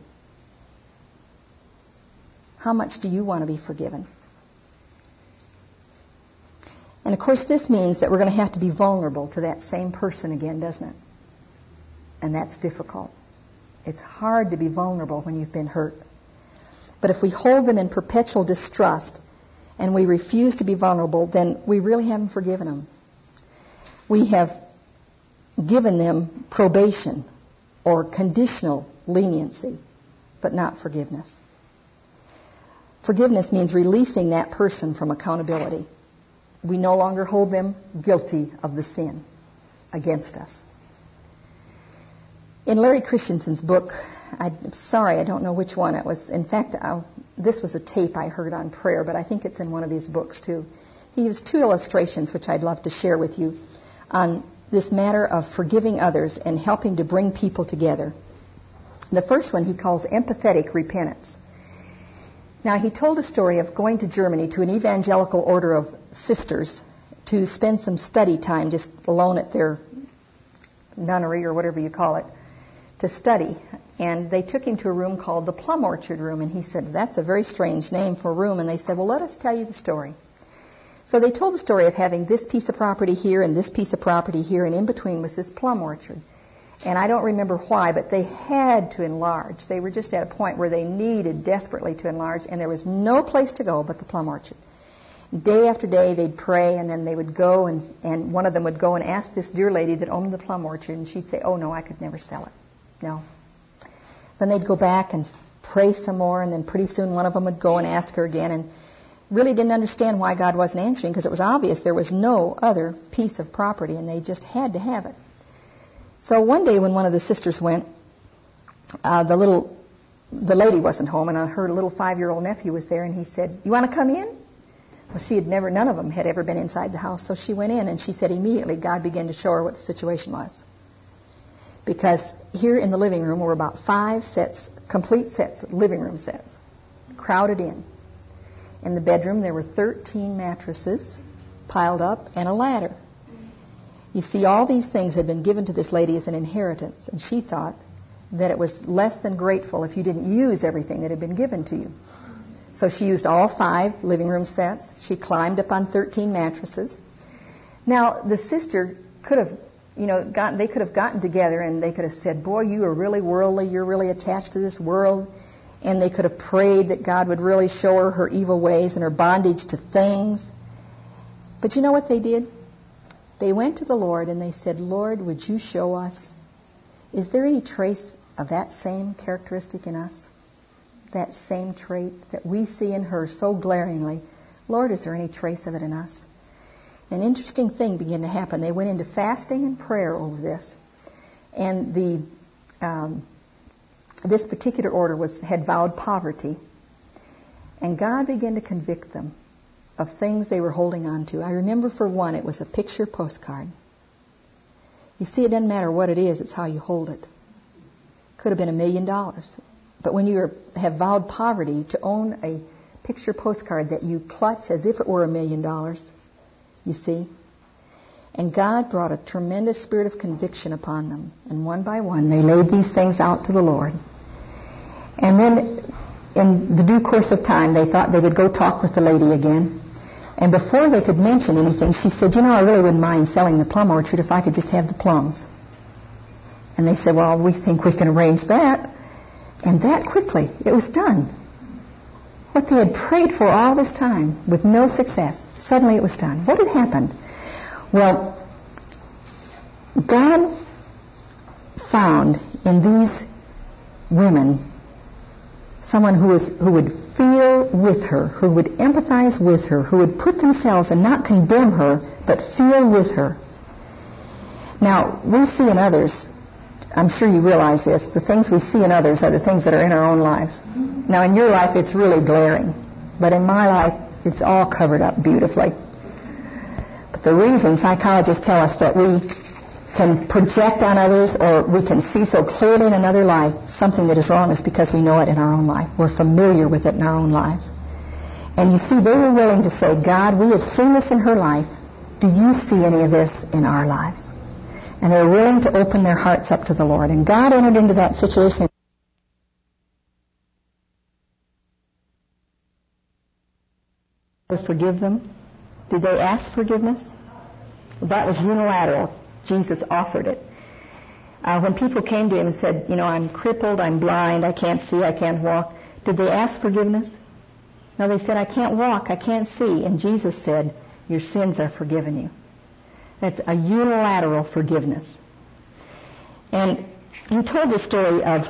How much do you want to be forgiven? And of course this means that we're going to have to be vulnerable to that same person again, doesn't it? And that's difficult. It's hard to be vulnerable when you've been hurt. But if we hold them in perpetual distrust and we refuse to be vulnerable, then we really haven't forgiven them. We have given them probation or conditional leniency, but not forgiveness. Forgiveness means releasing that person from accountability. We no longer hold them guilty of the sin against us. In Larry Christensen's book, I'm sorry, I don't know which one it was. In fact, I'll, this was a tape I heard on prayer, but I think it's in one of these books too. He used two illustrations which I'd love to share with you on this matter of forgiving others and helping to bring people together. The first one he calls empathetic repentance. Now, he told a story of going to Germany to an evangelical order of sisters to spend some study time just alone at their nunnery or whatever you call it to study. And they took him to a room called the Plum Orchard Room, and he said, that's a very strange name for a room. And they said, well, let us tell you the story. So they told the story of having this piece of property here and this piece of property here, and in between was this plum orchard. And I don't remember why, but they had to enlarge. They were just at a point where they needed desperately to enlarge, and there was no place to go but the plum orchard. Day after day, they'd pray, and then they would go, and, and one of them would go and ask this dear lady that owned the plum orchard, and she'd say, oh, no, I could never sell it. No. Then they'd go back and pray some more, and then pretty soon one of them would go and ask her again, and really didn't understand why God wasn't answering, because it was obvious there was no other piece of property, and they just had to have it. So one day when one of the sisters went, uh, the little, the lady wasn't home, and her little five-year-old nephew was there, and he said, you want to come in? Well, she had never, none of them had ever been inside the house, so she went in, and she said immediately God began to show her what the situation was. Because here in the living room were about five sets, complete sets, living room sets, crowded in. In the bedroom there were thirteen mattresses piled up and a ladder. You see, all these things had been given to this lady as an inheritance, and she thought that it was less than grateful if you didn't use everything that had been given to you. So she used all five living room sets. She climbed up on thirteen mattresses. Now, the sister could have, you know, gotten, they could have gotten together and they could have said, boy, you are really worldly, you're really attached to this world. And they could have prayed that God would really show her her evil ways and her bondage to things. But you know what they did? They went to the Lord and they said, Lord, would you show us? Is there any trace of that same characteristic in us? That same trait that we see in her so glaringly? Lord, is there any trace of it in us? An interesting thing began to happen. They went into fasting and prayer over this. And the um, this particular order was had vowed poverty. And God began to convict them of things they were holding on to. I remember for one, it was a picture postcard. You see, it doesn't matter what it is, it's how you hold it. Could have been a million dollars. But when you are, have vowed poverty, to own a picture postcard that you clutch as if it were a million dollars, you see. And God brought a tremendous spirit of conviction upon them. And one by one, they laid these things out to the Lord. And then, in the due course of time, they thought they would go talk with the lady again. And before they could mention anything, she said, you know, I really wouldn't mind selling the plum orchard if I could just have the plums. And they said, well, we think we can arrange that. And that quickly, it was done. What they had prayed for all this time with no success, suddenly it was done. What had happened? Well, God found in these women someone who was who would feel with her, who would empathize with her, who would put themselves and not condemn her, but feel with her. Now, we see in others, I'm sure you realize this, the things we see in others are the things that are in our own lives. Now, in your life, it's really glaring, but in my life, it's all covered up beautifully. the reason psychologists tell us that we can project on others or we can see so clearly in another life something that is wrong is because we know it in our own life. We're familiar with it in our own lives. And you see, they were willing to say, God, we have seen this in her life. Do you see any of this in our lives? And they were willing to open their hearts up to the Lord. And God entered into that situation. To forgive them. Did they ask forgiveness? Well, that was unilateral. Jesus offered it. Uh, when people came to him and said, you know, I'm crippled, I'm blind, I can't see, I can't walk, did they ask forgiveness? No, they said, I can't walk, I can't see. And Jesus said, your sins are forgiven you. That's a unilateral forgiveness. And he told the story of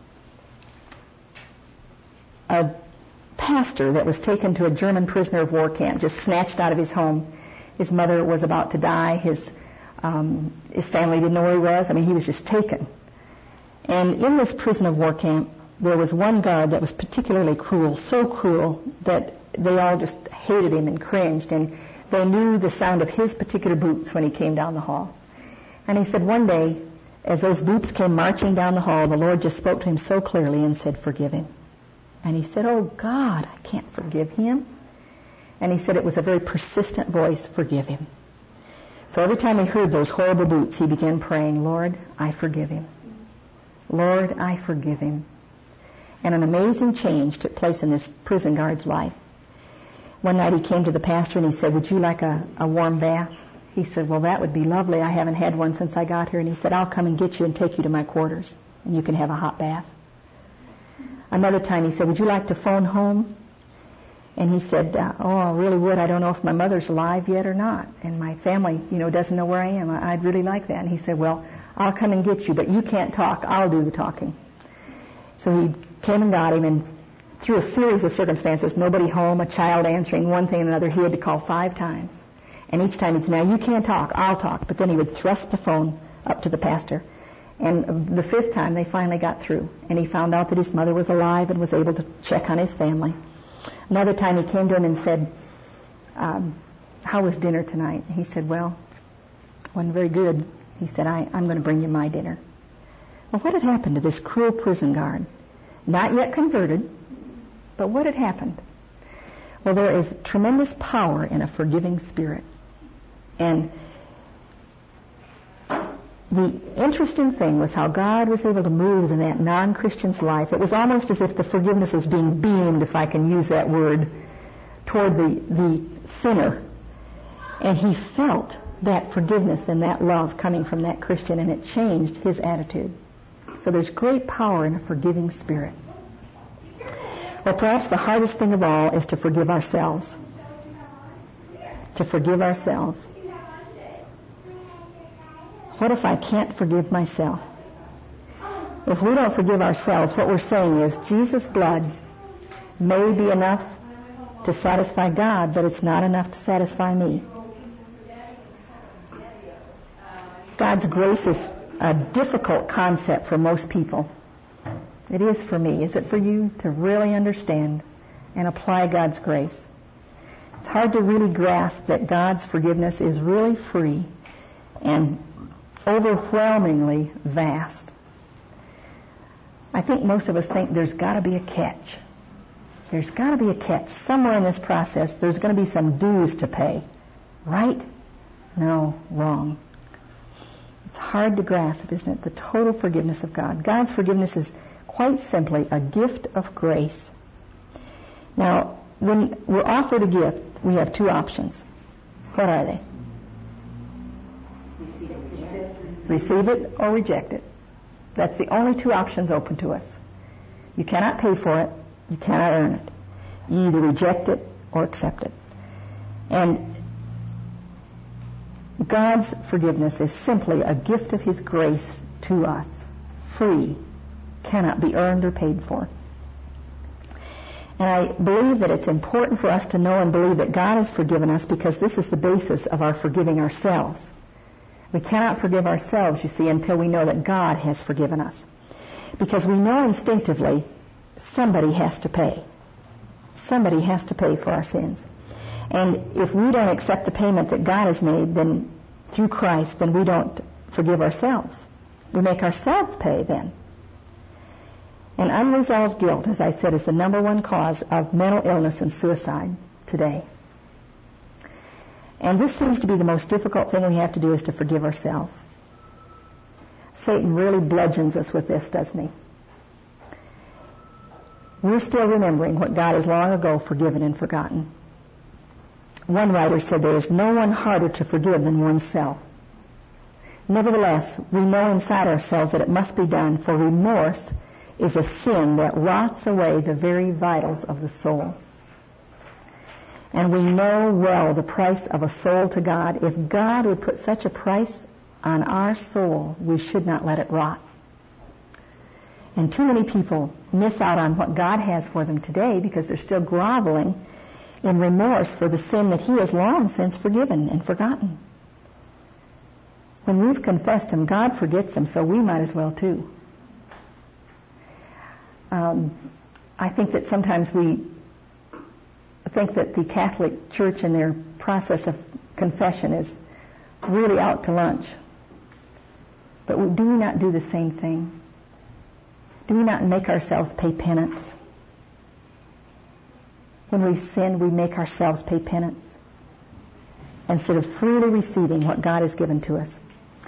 a pastor that was taken to a German prisoner of war camp, just snatched out of his home. His mother was about to die. His um, his family didn't know where he was. I mean, he was just taken. And in this prison of war camp, there was one guard that was particularly cruel, so cruel that they all just hated him and cringed, and they knew the sound of his particular boots when he came down the hall. And he said one day, as those boots came marching down the hall, the Lord just spoke to him so clearly and said, forgive him. And he said, oh God, I can't forgive him. And he said it was a very persistent voice, forgive him. So every time he heard those horrible boots, he began praying, Lord, I forgive him. Lord, I forgive him. And an amazing change took place in this prison guard's life. One night he came to the pastor and he said, would you like a, a warm bath? He said, well, that would be lovely. I haven't had one since I got here. And he said, I'll come and get you and take you to my quarters, and you can have a hot bath. Another time he said, would you like to phone home? And he said, uh, oh, I really would. I don't know if my mother's alive yet or not. And my family, you know, doesn't know where I am. I, I'd really like that. And he said, well, I'll come and get you, but you can't talk. I'll do the talking. So he came and got him, and through a series of circumstances, nobody home, a child answering, one thing and another, he had to call five times. And each time he'd say, now you can't talk, I'll talk. But then he would thrust the phone up to the pastor. And the fifth time, they finally got through. And he found out that his mother was alive and was able to check on his family. Another time he came to him and said, um, how was dinner tonight? He said, well, it wasn't very good. He said, I, I'm going to bring you my dinner. Well, what had happened to this cruel prison guard? Not yet converted, but what had happened? Well, there is tremendous power in a forgiving spirit. And the interesting thing was how God was able to move in that non-Christian's life. It was almost as if the forgiveness was being beamed, if I can use that word, toward the, the sinner. And he felt that forgiveness and that love coming from that Christian, and it changed his attitude. So there's great power in a forgiving spirit. Or perhaps the hardest thing of all is to forgive ourselves. To forgive ourselves. What if I can't forgive myself? If we don't forgive ourselves, what we're saying is Jesus' blood may be enough to satisfy God, but it's not enough to satisfy me. God's grace is a difficult concept for most people. It is for me. Is it for you to really understand and apply God's grace? It's hard to really grasp that God's forgiveness is really free and overwhelmingly vast. I think most of us think there's got to be a catch. There's got to be a catch. Somewhere in this process, there's going to be some dues to pay. Right? No, wrong. It's hard to grasp, isn't it? The total forgiveness of God. God's forgiveness is quite simply a gift of grace. Now, when we're offered a gift, we have two options. What are they? Receive it or reject it. That's the only two options open to us. You cannot pay for it. You cannot earn it. You either reject it or accept it. And God's forgiveness is simply a gift of His grace to us. Free. Cannot be earned or paid for. And I believe that it's important for us to know and believe that God has forgiven us, because this is the basis of our forgiving ourselves. We cannot forgive ourselves, you see, until we know that God has forgiven us. Because we know instinctively somebody has to pay. Somebody has to pay for our sins. And if we don't accept the payment that God has made, then through Christ, then we don't forgive ourselves. We make ourselves pay then. And unresolved guilt, as I said, is the number one cause of mental illness and suicide today. And this seems to be the most difficult thing we have to do, is to forgive ourselves. Satan really bludgeons us with this, doesn't he? We're still remembering what God has long ago forgiven and forgotten. One writer said there is no one harder to forgive than oneself. Nevertheless, we know inside ourselves that it must be done, for remorse is a sin that rots away the very vitals of the soul. And we know well the price of a soul to God. If God would put such a price on our soul, we should not let it rot. And too many people miss out on what God has for them today because they're still groveling in remorse for the sin that He has long since forgiven and forgotten. When we've confessed Him, God forgets them, so we might as well too. Um, I think that sometimes we think that the Catholic Church in their process of confession is really out to lunch. But do we not do the same thing? Do we not make ourselves pay penance? When we sin, we make ourselves pay penance instead of freely receiving what God has given to us.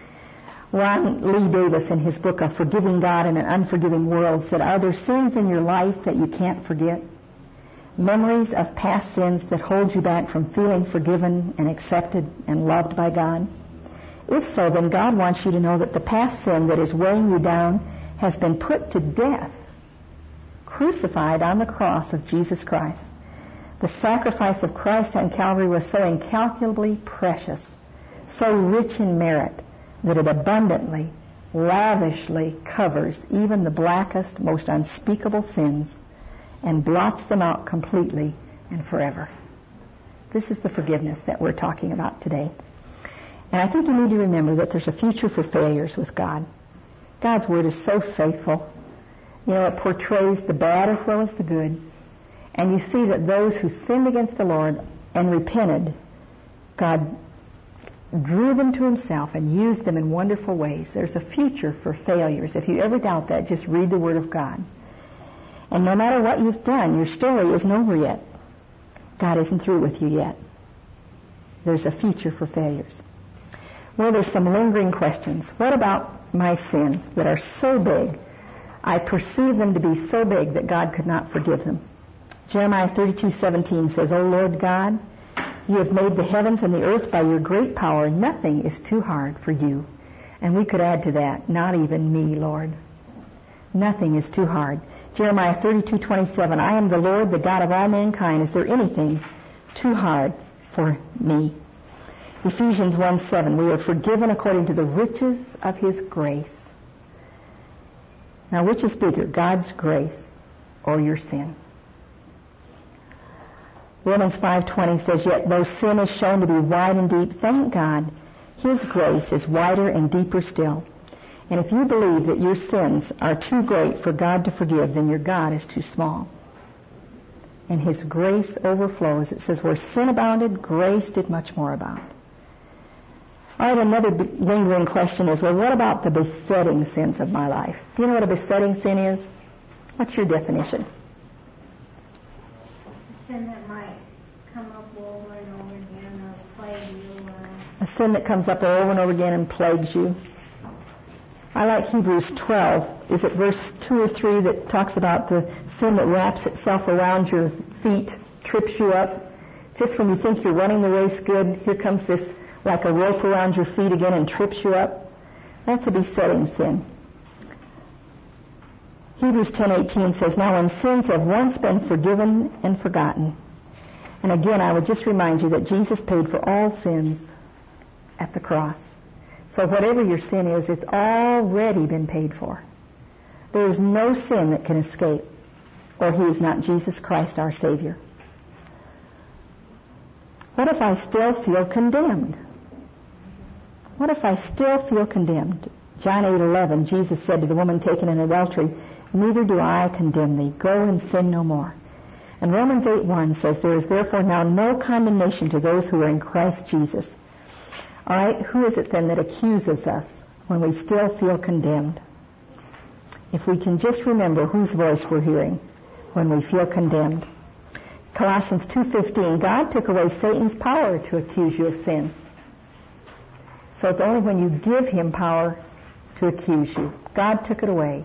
Ron Lee Davis, in his book, A Forgiving God in an Unforgiving World, said, are there sins in your life that you can't forget? Memories of past sins that hold you back from feeling forgiven and accepted and loved by God? If so, then God wants you to know that the past sin that is weighing you down has been put to death, crucified on the cross of Jesus Christ. The sacrifice of Christ on Calvary was so incalculably precious, so rich in merit, that it abundantly, lavishly covers even the blackest, most unspeakable sins and blots them out completely and forever. This is the forgiveness that we're talking about today. And I think you need to remember that there's a future for failures with God. God's Word is so faithful. You know, it portrays the bad as well as the good. And you see that those who sinned against the Lord and repented, God drew them to Himself and used them in wonderful ways. There's a future for failures. If you ever doubt that, just read the Word of God. And no matter what you've done, your story isn't over yet. God isn't through with you yet. There's a future for failures. Well, there's some lingering questions. What about my sins that are so big? I perceive them to be so big that God could not forgive them. Jeremiah thirty-two seventeen says, O Lord God, you have made the heavens and the earth by your great power. Nothing is too hard for you. And we could add to that, not even me, Lord. Nothing is too hard. Jeremiah thirty-two twenty-seven, I am the Lord, the God of all mankind. Is there anything too hard for me? Ephesians one seven, we are forgiven according to the riches of His grace. Now, which is bigger, God's grace or your sin? Romans five twenty says, yet though sin is shown to be wide and deep, thank God, His grace is wider and deeper still. And if you believe that your sins are too great for God to forgive, then your God is too small. And His grace overflows. It says, where sin abounded, grace did much more abound. All right, another lingering question is, well, what about the besetting sins of my life? Do you know what a besetting sin is? What's your definition? Sin that might come up over and over again or plague you. Or... A sin that comes up over and over again and plagues you. I like Hebrews twelve. Is it verse two or three that talks about the sin that wraps itself around your feet, trips you up? Just when you think you're running the race good, here comes this like a rope around your feet again and trips you up. That's a besetting sin. Hebrews ten eighteen says, now when sins have once been forgiven and forgotten. And again, I would just remind you that Jesus paid for all sins at the cross. So whatever your sin is, it's already been paid for. There is no sin that can escape, or He is not Jesus Christ, our Savior. What if I still feel condemned? What if I still feel condemned? John eight eleven, Jesus said to the woman taken in adultery, neither do I condemn thee. Go and sin no more. And Romans eight one says, there is therefore now no condemnation to those who are in Christ Jesus. All right, who is it then that accuses us when we still feel condemned? If we can just remember whose voice we're hearing when we feel condemned. Colossians two fifteen, God took away Satan's power to accuse you of sin. So it's only when you give him power to accuse you. God took it away.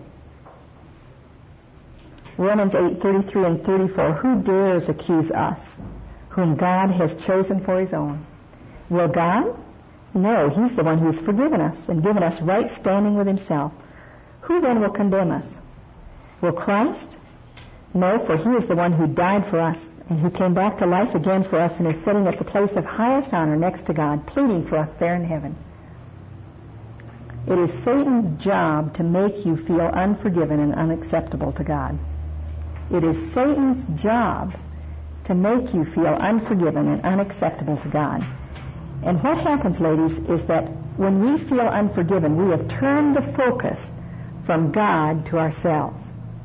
Romans eight thirty-three and thirty-four, who dares accuse us, whom God has chosen for his own? Will God? No, he's the one who's forgiven us and given us right standing with himself. Who then will condemn us? Will Christ? No, for he is the one who died for us and who came back to life again for us and is sitting at the place of highest honor next to God, pleading for us there in heaven. It is Satan's job to make you feel unforgiven and unacceptable to God. It is Satan's job to make you feel unforgiven and unacceptable to God. And what happens, ladies, is that when we feel unforgiven, we have turned the focus from God to ourselves.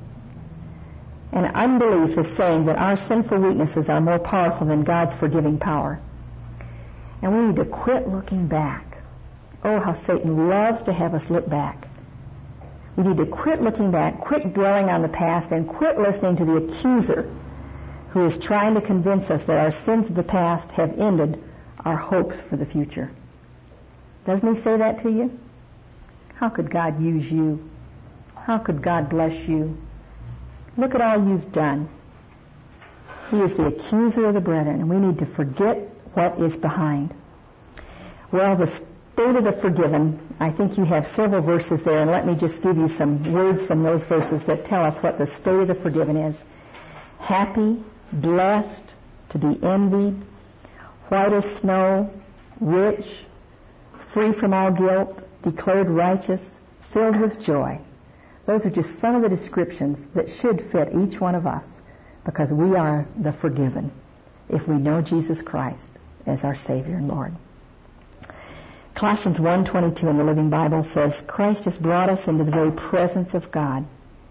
And unbelief is saying that our sinful weaknesses are more powerful than God's forgiving power. And we need to quit looking back. Oh, how Satan loves to have us look back. We need to quit looking back, quit dwelling on the past, and quit listening to the accuser who is trying to convince us that our sins of the past have ended our hopes for the future. Doesn't he say that to you? How could God use you? How could God bless you? Look at all you've done. He is the accuser of the brethren, and we need to forget what is behind. Well, the state of the forgiven, I think you have several verses there, and let me just give you some words from those verses that tell us what the state of the forgiven is. Happy, blessed, to be envied, white as snow, rich, free from all guilt, declared righteous, filled with joy. Those are just some of the descriptions that should fit each one of us, because we are the forgiven if we know Jesus Christ as our Savior and Lord. Colossians one twenty-two in the Living Bible says, Christ has brought us into the very presence of God.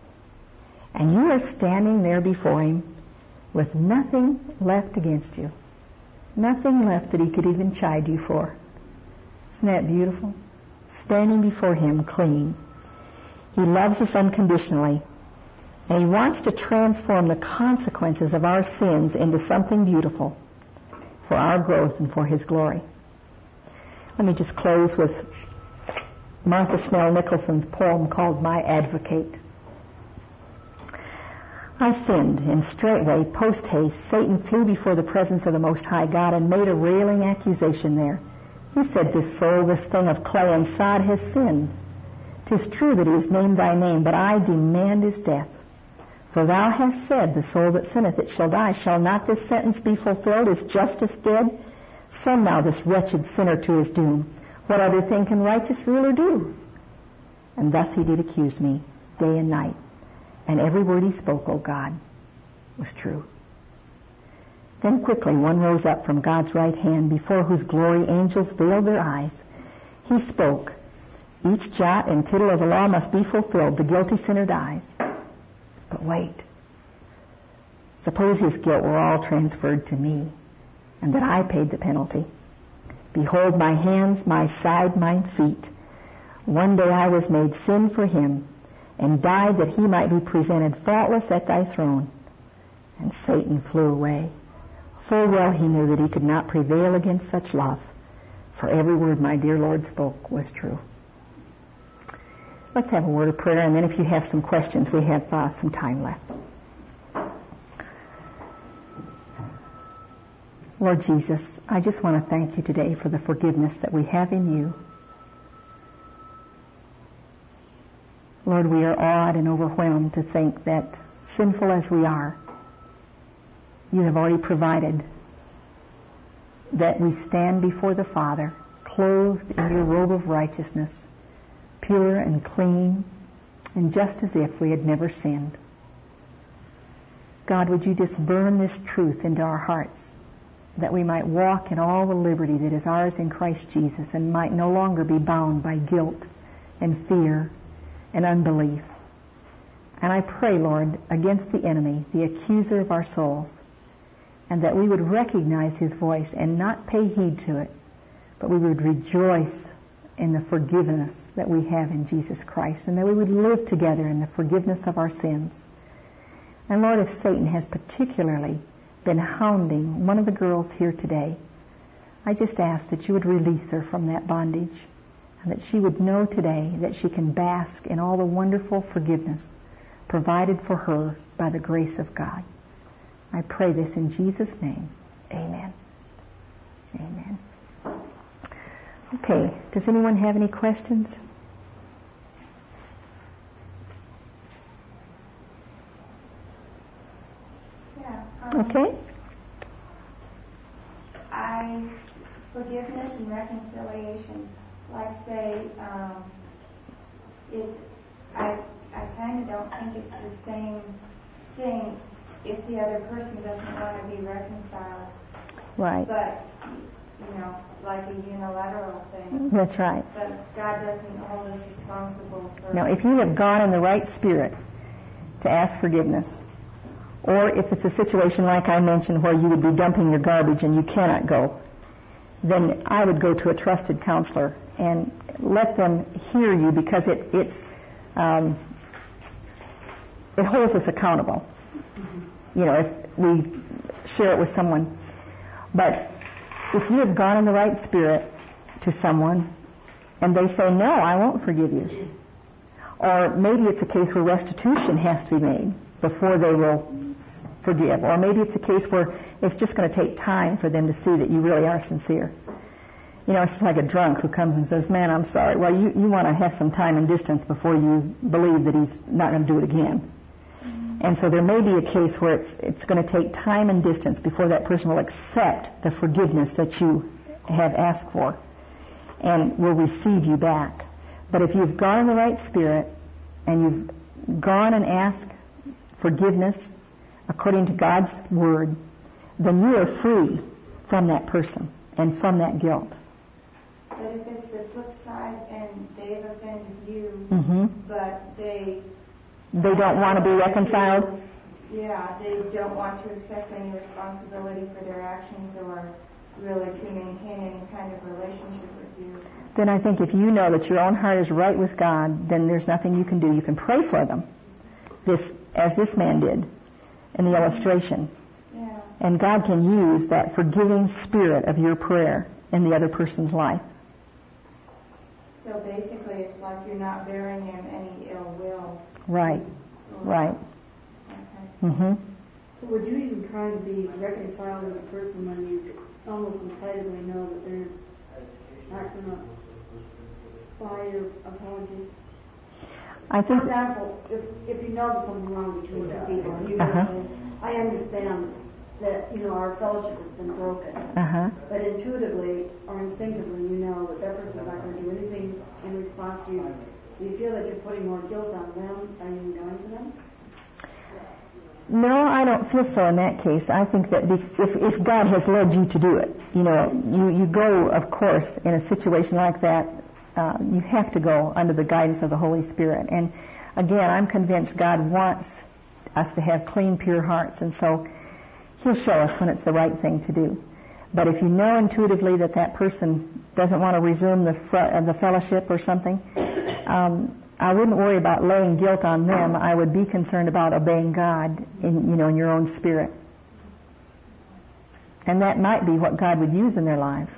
And you are standing there before him with nothing left against you. Nothing left that he could even chide you for. Isn't that beautiful? Standing before him clean. He loves us unconditionally. And he wants to transform the consequences of our sins into something beautiful for our growth and for his glory. Let me just close with Martha Snell Nicholson's poem called My Advocate. I sinned, and straightway, post-haste, Satan flew before the presence of the Most High God and made a railing accusation there. He said, this soul, this thing of clay and sod, has sinned. 'Tis true that he has named thy name, but I demand his death. For thou hast said, the soul that sinneth, it shall die. Shall not this sentence be fulfilled? Is justice dead? Send now this wretched sinner to his doom. What other thing can righteous ruler do? And thus he did accuse me, day and night. And every word he spoke, O God, was true. Then quickly one rose up from God's right hand, before whose glory angels veiled their eyes. He spoke, each jot and tittle of the law must be fulfilled. The guilty sinner dies. But wait. Suppose his guilt were all transferred to me, and that I paid the penalty. Behold my hands, my side, my feet. One day I was made sin for him, and died that he might be presented faultless at thy throne. And Satan flew away. Full well he knew that he could not prevail against such love, for every word my dear Lord spoke was true. Let's have a word of prayer, and then if you have some questions, we have uh, some time left. Lord Jesus, I just want to thank you today for the forgiveness that we have in you. Lord, we are awed and overwhelmed to think that, sinful as we are, you have already provided that we stand before the Father, clothed in your robe of righteousness, pure and clean, and just as if we had never sinned. God, would you just burn this truth into our hearts, that we might walk in all the liberty that is ours in Christ Jesus, and might no longer be bound by guilt and fear and unbelief. And I pray, Lord, against the enemy, the accuser of our souls, and that we would recognize his voice and not pay heed to it, but we would rejoice in the forgiveness that we have in Jesus Christ, and that we would live together in the forgiveness of our sins. And Lord, if Satan has particularly been hounding one of the girls here today, I just ask that you would release her from that bondage, and that she would know today that she can bask in all the wonderful forgiveness provided for her by the grace of God. I pray this in Jesus' name. Amen. Amen. Okay, does anyone have any questions? Yeah. Um, Okay. I, forgiveness and reconciliation, like say, um, is, I, I kind of don't think it's the same thing if the other person doesn't want to be reconciled. Right. But, you know, like a unilateral thing. That's right. But God doesn't hold us responsible for... Now, if you have gone in the right spirit to ask forgiveness, or if it's a situation like I mentioned where you would be dumping your garbage and you cannot go, then I would go to a trusted counselor and let them hear you, because it, it's um, it holds us accountable. You know, if we share it with someone. But if you have gone in the right spirit to someone and they say, no, I won't forgive you, or maybe it's a case where restitution has to be made before they will forgive, or maybe it's a case where it's just going to take time for them to see that you really are sincere. You know, it's just like a drunk who comes and says, man, I'm sorry. Well, you, you want to have some time and distance before you believe that he's not going to do it again. And so there may be a case where it's it's going to take time and distance before that person will accept the forgiveness that you have asked for and will receive you back. But if you've gone in the right spirit and you've gone and asked forgiveness according to God's word, then you are free from that person and from that guilt. But if it's the flip side and they've offended you, Mm-hmm. but they... They don't want to be reconciled? Yeah, they don't want to accept any responsibility for their actions or really to maintain any kind of relationship with you. Then I think if you know that your own heart is right with God, then there's nothing you can do. You can pray for them, this as this man did in the illustration. Yeah. And God can use that forgiving spirit of your prayer in the other person's life. So basically it's like you're not bearing them any ill will. Right, right. Okay. Mm-hmm. So would you even try to be reconciled with a person when you almost instinctively know that they're not going to buy your apology? I think For example, if if you know there's something wrong between two people, and you Uh-huh. say, I understand that, you know, our fellowship has been broken, uh-huh. but intuitively or instinctively you know that that person's not going to do anything in response to you. Do you feel that you're putting more guilt on them than you're doing to them? No, I don't feel so in that case. I think that be, if, if God has led you to do it, you know, you, you go, of course, in a situation like that, uh, you have to go under the guidance of the Holy Spirit. And again, I'm convinced God wants us to have clean, pure hearts, and so He'll show us when it's the right thing to do. But if you know intuitively that that person doesn't want to resume the, fr- uh, the fellowship or something, um, I wouldn't worry about laying guilt on them. I would be concerned about obeying God in, you know, in your own spirit. And that might be what God would use in their lives.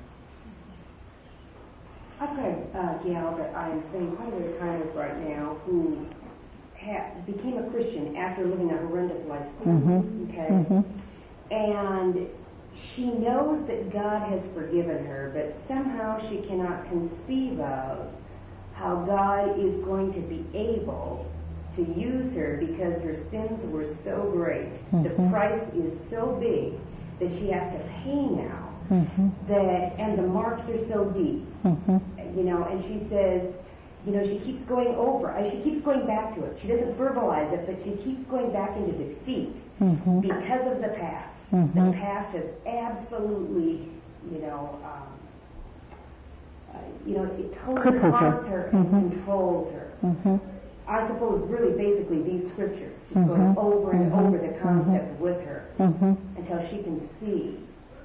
I've got a gal that I'm spending quite a bit of time with right now who ha- became a Christian after living a horrendous lifestyle. Mm-hmm. Okay? Mm-hmm. And she knows that God has forgiven her, but somehow she cannot conceive of how God is going to be able to use her because her sins were so great. Mm-hmm. The price is so big that she has to pay now. Mm-hmm. That and the marks are so deep. Mm-hmm. You know, and she says, you know, she keeps going over. uh, She keeps going back to it. She doesn't verbalize it, but she keeps going back into defeat Mm-hmm. because of the past. Mm-hmm. The past has absolutely, you know, um, uh, you know, it totally Crippled her. caused her and Mm-hmm. controlled her. Mm-hmm. I suppose really basically these scriptures, just Mm-hmm. going over and Mm-hmm. over the concept Mm-hmm. with her Mm-hmm. until she can see.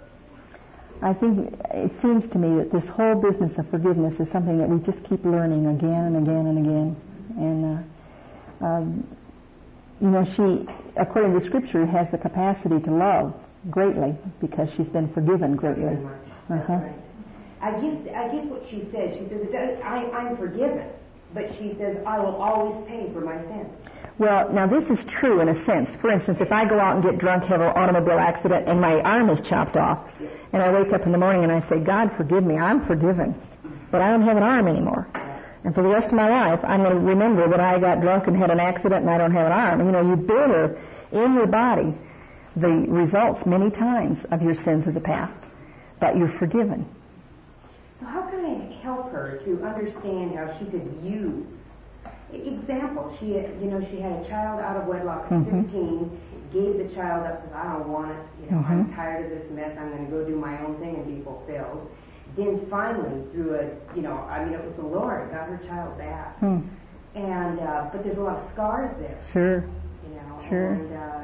I think it seems to me that this whole business of forgiveness is something that we just keep learning again and again and again. And, uh, um, you know, she, according to Scripture, has the capacity to love greatly because she's been forgiven greatly. Very much. That's Uh-huh. right. I guess, I guess what she says, she says, I, I'm forgiven, but she says, I will always pay for my sins. Well, now this is true in a sense. For instance, if I go out and get drunk, have an automobile accident, and my arm is chopped off, and I wake up in the morning and I say, God, forgive me, I'm forgiven, but I don't have an arm anymore. And for the rest of my life, I'm going to remember that I got drunk and had an accident and I don't have an arm. You know, you bear in your body the results many times of your sins of the past, but you're forgiven. So how can I help her to understand how she could use? Example, she, you know, she had a child out of wedlock at Mm-hmm. fifteen, gave the child up, says, I don't want it, you know, Mm-hmm. I'm tired of this mess, I'm going to go do my own thing and be fulfilled. Then finally, through a, you know, I mean, it was the Lord, got her child back. Hmm. And, uh, but there's a lot of scars there, Sure. you know. Sure. And, uh,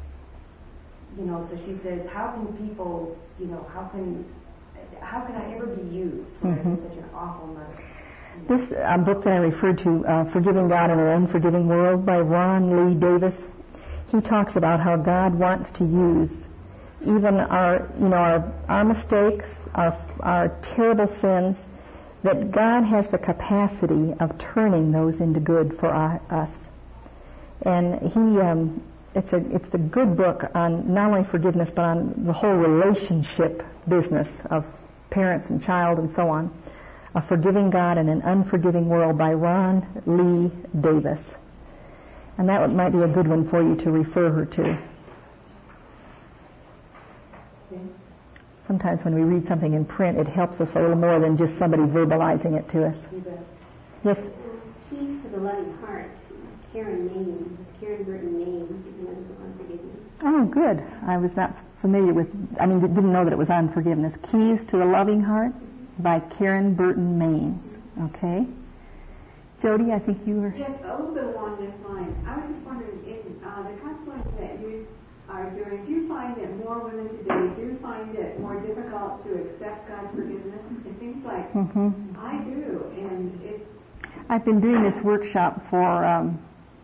you know, so she says, how can people, you know, how can, how can I ever be used when Mm-hmm. I've been such an awful mother? This uh, book that I referred to, uh, Forgiving God in an Unforgiving World by Ron Lee Davis, he talks about how God wants to use even our, you know, our, our mistakes, our, our terrible sins, that God has the capacity of turning those into good for our, us. And he, um, it's a, it's the good book on not only forgiveness, but on the whole relationship business of parents and child and so on. A Forgiving God in an Unforgiving World by Ron Lee Davis. And that might be a good one for you to refer her to. Sometimes when we read something in print, it helps us a little more than just somebody verbalizing it to us. Yes? So, Keys to the Loving Heart, Karen Maine, it's Karen Burton Maine, is another book on forgiveness. Oh, good. I was not familiar with, I mean, didn't know that it was on forgiveness. Keys to the Loving Heart by Karen Burton Maines. Okay. Jody, I think you were... Yes, a little bit along this line. I was just wondering, in uh, the counseling that you are doing, do you find that more women today, do you find it more difficult to accept God's forgiveness? It seems like Mm-hmm. I do, and it's... I've been doing this workshop for, um,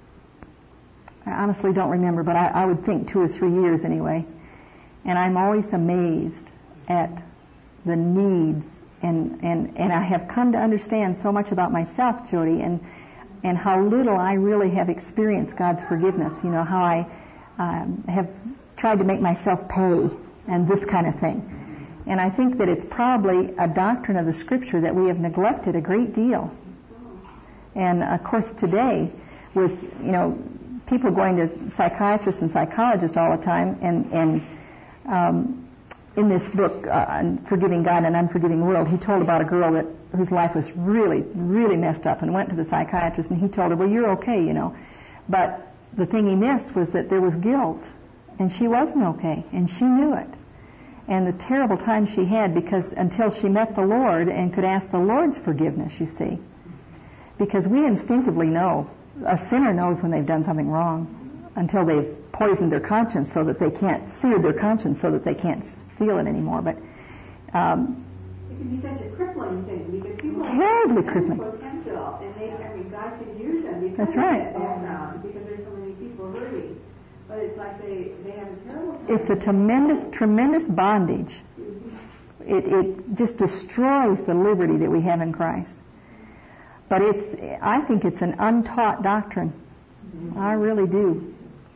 I honestly don't remember, but I, I would think two or three years anyway. And I'm always amazed at the needs, and, and, and I have come to understand so much about myself, Jody, and, and how little I really have experienced God's forgiveness. You know, how I um, have tried to make myself pay and this kind of thing. And I think that it's probably a doctrine of the Scripture that we have neglected a great deal. And of course today, with, you know, people going to psychiatrists and psychologists all the time, and, and um, in this book, uh, Forgiving God in an Unforgiving World, he told about a girl that whose life was really, really messed up, and went to the psychiatrist, and he told her, well, you're okay, you know. But the thing he missed was that there was guilt, and she wasn't okay, and she knew it. And the terrible time she had, because until she met the Lord and could ask the Lord's forgiveness, you see. Because we instinctively know, a sinner knows when they've done something wrong until they've poisoned their conscience so that they can't, seared their conscience so that they can't feel it anymore. But um, It can be such a crippling thing, because people terribly have crippling. potential, and they, I mean, God can use them because That's of right. that background, because there's so many people hurting. But it's like they, they have a terrible time. It's a tremendous, tremendous bondage. It, it just destroys the liberty that we have in Christ. But it's, I think it's an untaught doctrine. Mm-hmm. I really do.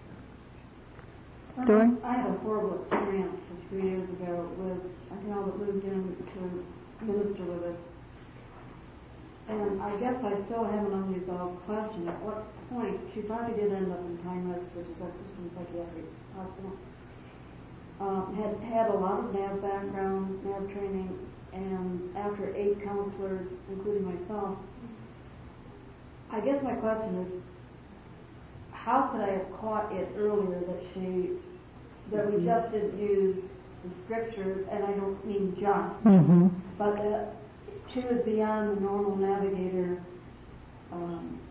Well, Doing? I had a horrible experience a few years ago with a gal that moved in to minister with us. And I guess I still have an unresolved question. At what point, she finally did end up in Pinehurst, which is our Christian psychiatric hospital. Um, had had a lot of N A V background, N A V training, and after eight counselors, including myself, I guess my question is, how could I have caught it earlier that she, that we just didn't use the scriptures, and I don't mean just, Mm-hmm. but that she was beyond the normal navigator um,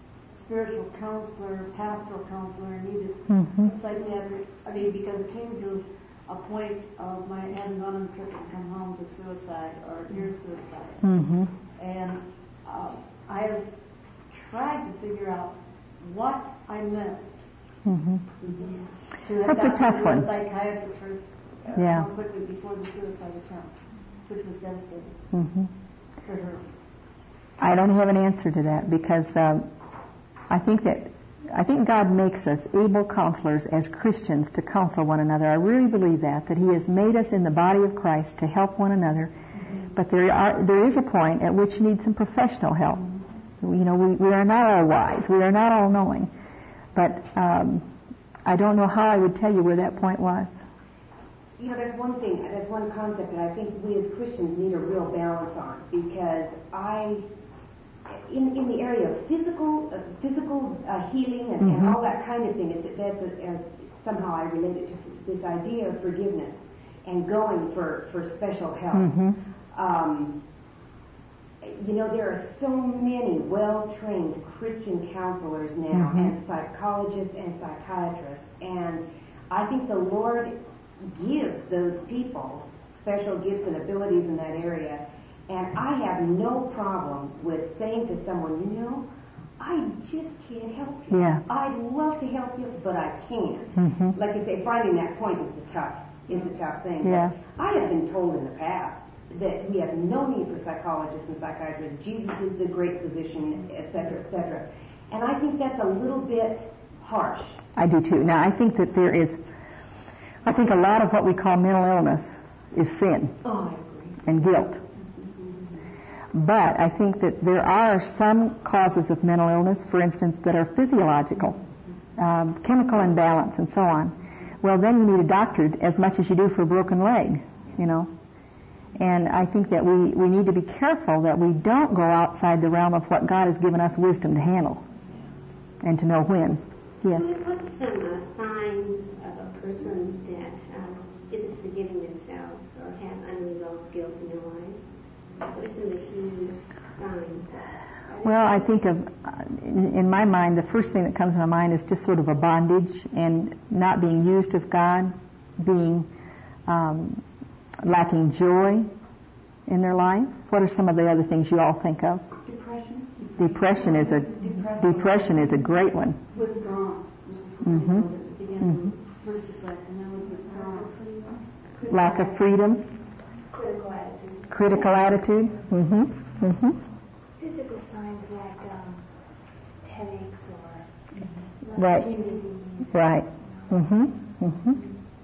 spiritual counselor, pastoral counselor, I needed Mm-hmm. a psychiatric, I mean, because it came to a point of my having gone on a trip and come home to suicide or near suicide. Mm-hmm. And uh, I have tried to figure out what I missed Mm-hmm. to have That's a gotten tough to one. a psychiatrist first, uh, Yeah. more quickly before the suicide attempt, which was devastating Mm-hmm. for her. I don't have an answer to that because um, I think that I think God makes us able counselors as Christians to counsel one another. I really believe that that He has made us in the body of Christ to help one another. Mm-hmm. But there are there is a point at which you need some professional help. Mm-hmm. You know, we, we are not all wise. We are not all knowing. But um, I don't know how I would tell you where that point was. You know, there's one thing, there's one concept that I think we as Christians need a real balance on, because I, in in the area of physical uh, physical uh, healing and, Mm-hmm. and all that kind of thing, it's that's a, a, somehow I relate it to this idea of forgiveness and going for, for special help. Mm-hmm. Um, you know, there are so many well-trained Christian counselors now, Mm-hmm. and psychologists and psychiatrists, and I think the Lord gives those people special gifts and abilities in that area. And I have no problem with saying to someone, you know, I just can't help you. Yeah. I'd love to help you, but I can't. Mm-hmm. Like you say, finding that point is the tough, is the tough thing. Yeah. But I have been told in the past that we have no need for psychologists and psychiatrists. Jesus is the great physician, et cetera, et cetera. And I think that's a little bit harsh. I do too. Now, I think that there is, I think a lot of what we call mental illness is sin Oh, I agree. and guilt. But I think that there are some causes of mental illness, for instance, that are physiological, um, chemical imbalance and so on. Well, then you need a doctor as much as you do for a broken leg, you know. And I think that we, we need to be careful that we don't go outside the realm of what God has given us wisdom to handle and to know when. Yes? What's some uh, signs of a person that um, isn't forgiving themselves or has unresolved guilt in their lives? What are some of the key signs? Well, I think of, uh, in, in my mind, the first thing that comes to my mind is just sort of a bondage and not being used of God, being um, lacking joy in their life. What are some of the other things you all think of? Depression. Depression is a Depression, depression is a great one. Withdrawn. Missus Mm-hmm. It began Mm-hmm. first depressed and now it's withdrawn. Lack of freedom, Critical attitude. critical attitude. Mm-hmm. Mm-hmm. Physical signs like um, headaches or Right. skin disease. Right. Mm-hmm. Mm-hmm.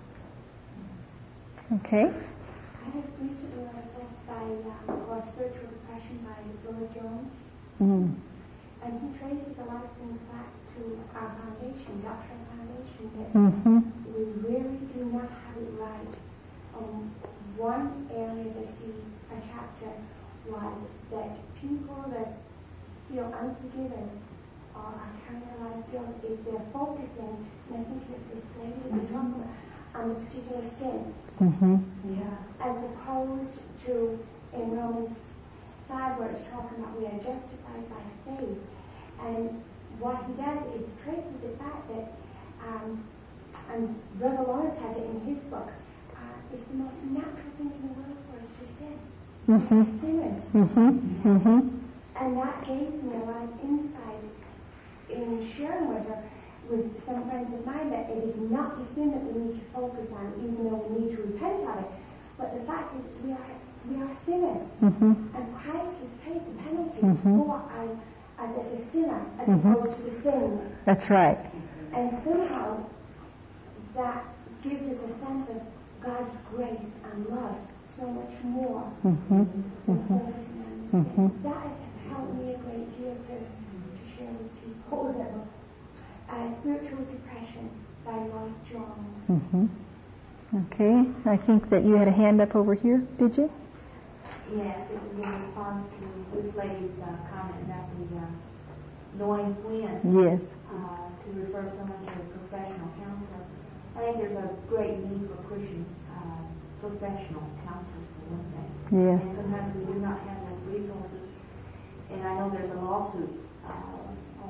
Okay. I have recently read a book by um, called Spiritual Depression by Lloyd Jones, Mm. and he traces a lot of things back to our foundation, doctrinal foundation, that Mm-hmm. we really do not have it right. Um, one area that he attacked was that people that feel unforgiven or are carrying a lot of guilt is they're focusing, and I think that this lady was talking about, on a particular sin, Mm-hmm. yeah, as opposed to in Romans five where it's talking about we are justified by faith. And what he does is traces the fact that, um, and Brother Lawrence has it in his book, uh, it's the most natural thing in the world for us to sin. Mm-hmm. We're sinners. Mm-hmm. Mm-hmm. And that gave me a lot of insight in sharing with her, with some friends of mine, that it is not the sin that we need to focus on, even though we need to repent of it. But the fact is, we are we are sinners, Mm-hmm. and Christ has paid the penalty Mhm. for us as, as a sinner, as Mhm. opposed to the sins. That's right. And somehow that gives us a sense of God's grace and love so much more Mm-hmm. than Mm-hmm. focusing on the Mhm. sin. That has helped me a great deal to, to share with people. What was that book? Uh, Spiritual Depression by Lloyd Jones. Mm-hmm. Okay. I think that you had a hand up over here. Did you? Yes, it was in response to this lady's uh, comment about the uh, knowing when Yes. uh, to refer someone to a professional counselor. I think there's a great need for Christian uh, professional counselors for one thing. Yes. And sometimes we do not have those resources. And I know there's a lawsuit uh, on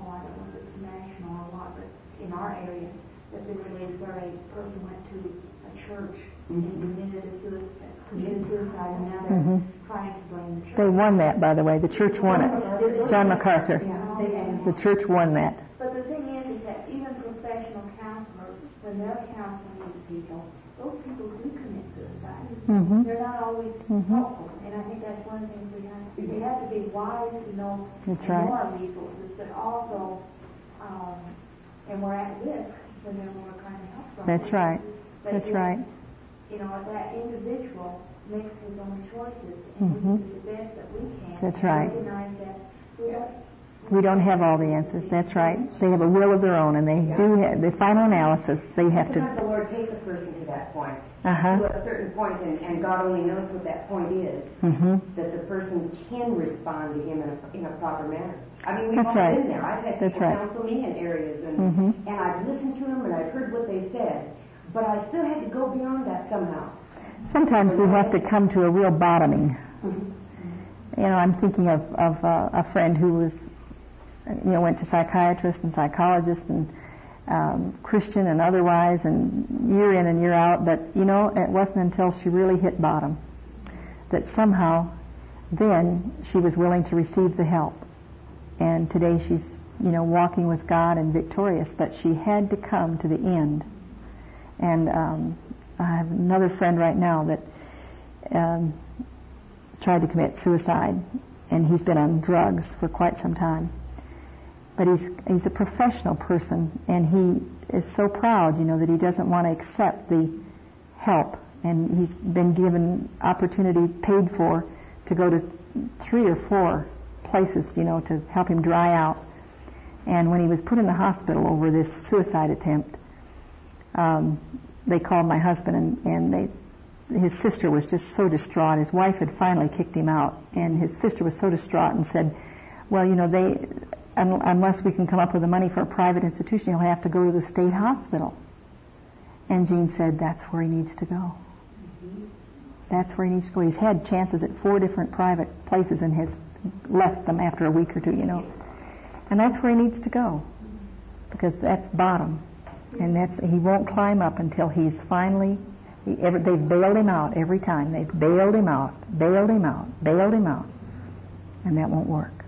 oh, I don't know if it's national or what, but in our area, that's been related where a person went to a church mm-hmm. and committed, a sui- committed suicide, and now they're mm-hmm. trying to blame the church. They won that, by the way. The church won it. John MacArthur. Yeah. The church won that. But the thing is, is that even professional counselors, when they're counseling with people, those people do commit suicide. Mm-hmm. They're not always mm-hmm. helpful, and I think that's one of the things we have. We have to be wise to know, that's to right. know our resources, but also, um, and we're at risk whenever we're trying to help someone. That's right. But that's if, right. You know, that individual makes his own choices, and mm-hmm. we do the best that we can. That's right. Recognize that we don't. We don't have all the answers. That's right. They have a will of their own, and they yeah. do have the final analysis. They have Sometimes to. Sometimes the Lord takes a person to that point, uh-huh. to a certain point, and, and God only knows what that point is. Mm-hmm. That the person can respond to Him in a, in a proper manner. I mean, we've That's all right. been there. I've had That's people right. counsel me in areas, and mm-hmm. and I've listened to them, and I've heard what they said, but I still had to go beyond that somehow. Sometimes we have to come to a real bottoming. Mm-hmm. You know, I'm thinking of, of uh, a friend who was, you know, went to psychiatrists and psychologists and um, Christian and otherwise, and year in and year out. But, you know, it wasn't until she really hit bottom that somehow then she was willing to receive the help. And today she's, you know, walking with God and victorious. But she had to come to the end. And um, I have another friend right now that um, tried to commit suicide, and he's been on drugs for quite some time. But he's he's a professional person, and he is so proud, you know, that he doesn't want to accept the help. And he's been given opportunity paid for to go to three or four places, you know, to help him dry out. And when he was put in the hospital over this suicide attempt, um, they called my husband, and, and they his sister was just so distraught. His wife had finally kicked him out, and his sister was so distraught and said, well, you know, they un- unless we can come up with the money for a private institution, he'll have to go to the state hospital. And Gene said, that's where he needs to go. Mm-hmm. That's where he needs to go. He's had chances at four different private places and has left them after a week or two, you know. And that's where he needs to go, because that's bottom. And that's he won't climb up until he's finally... He, every, they've bailed him out every time. They've bailed him out, bailed him out, bailed him out. And that won't work.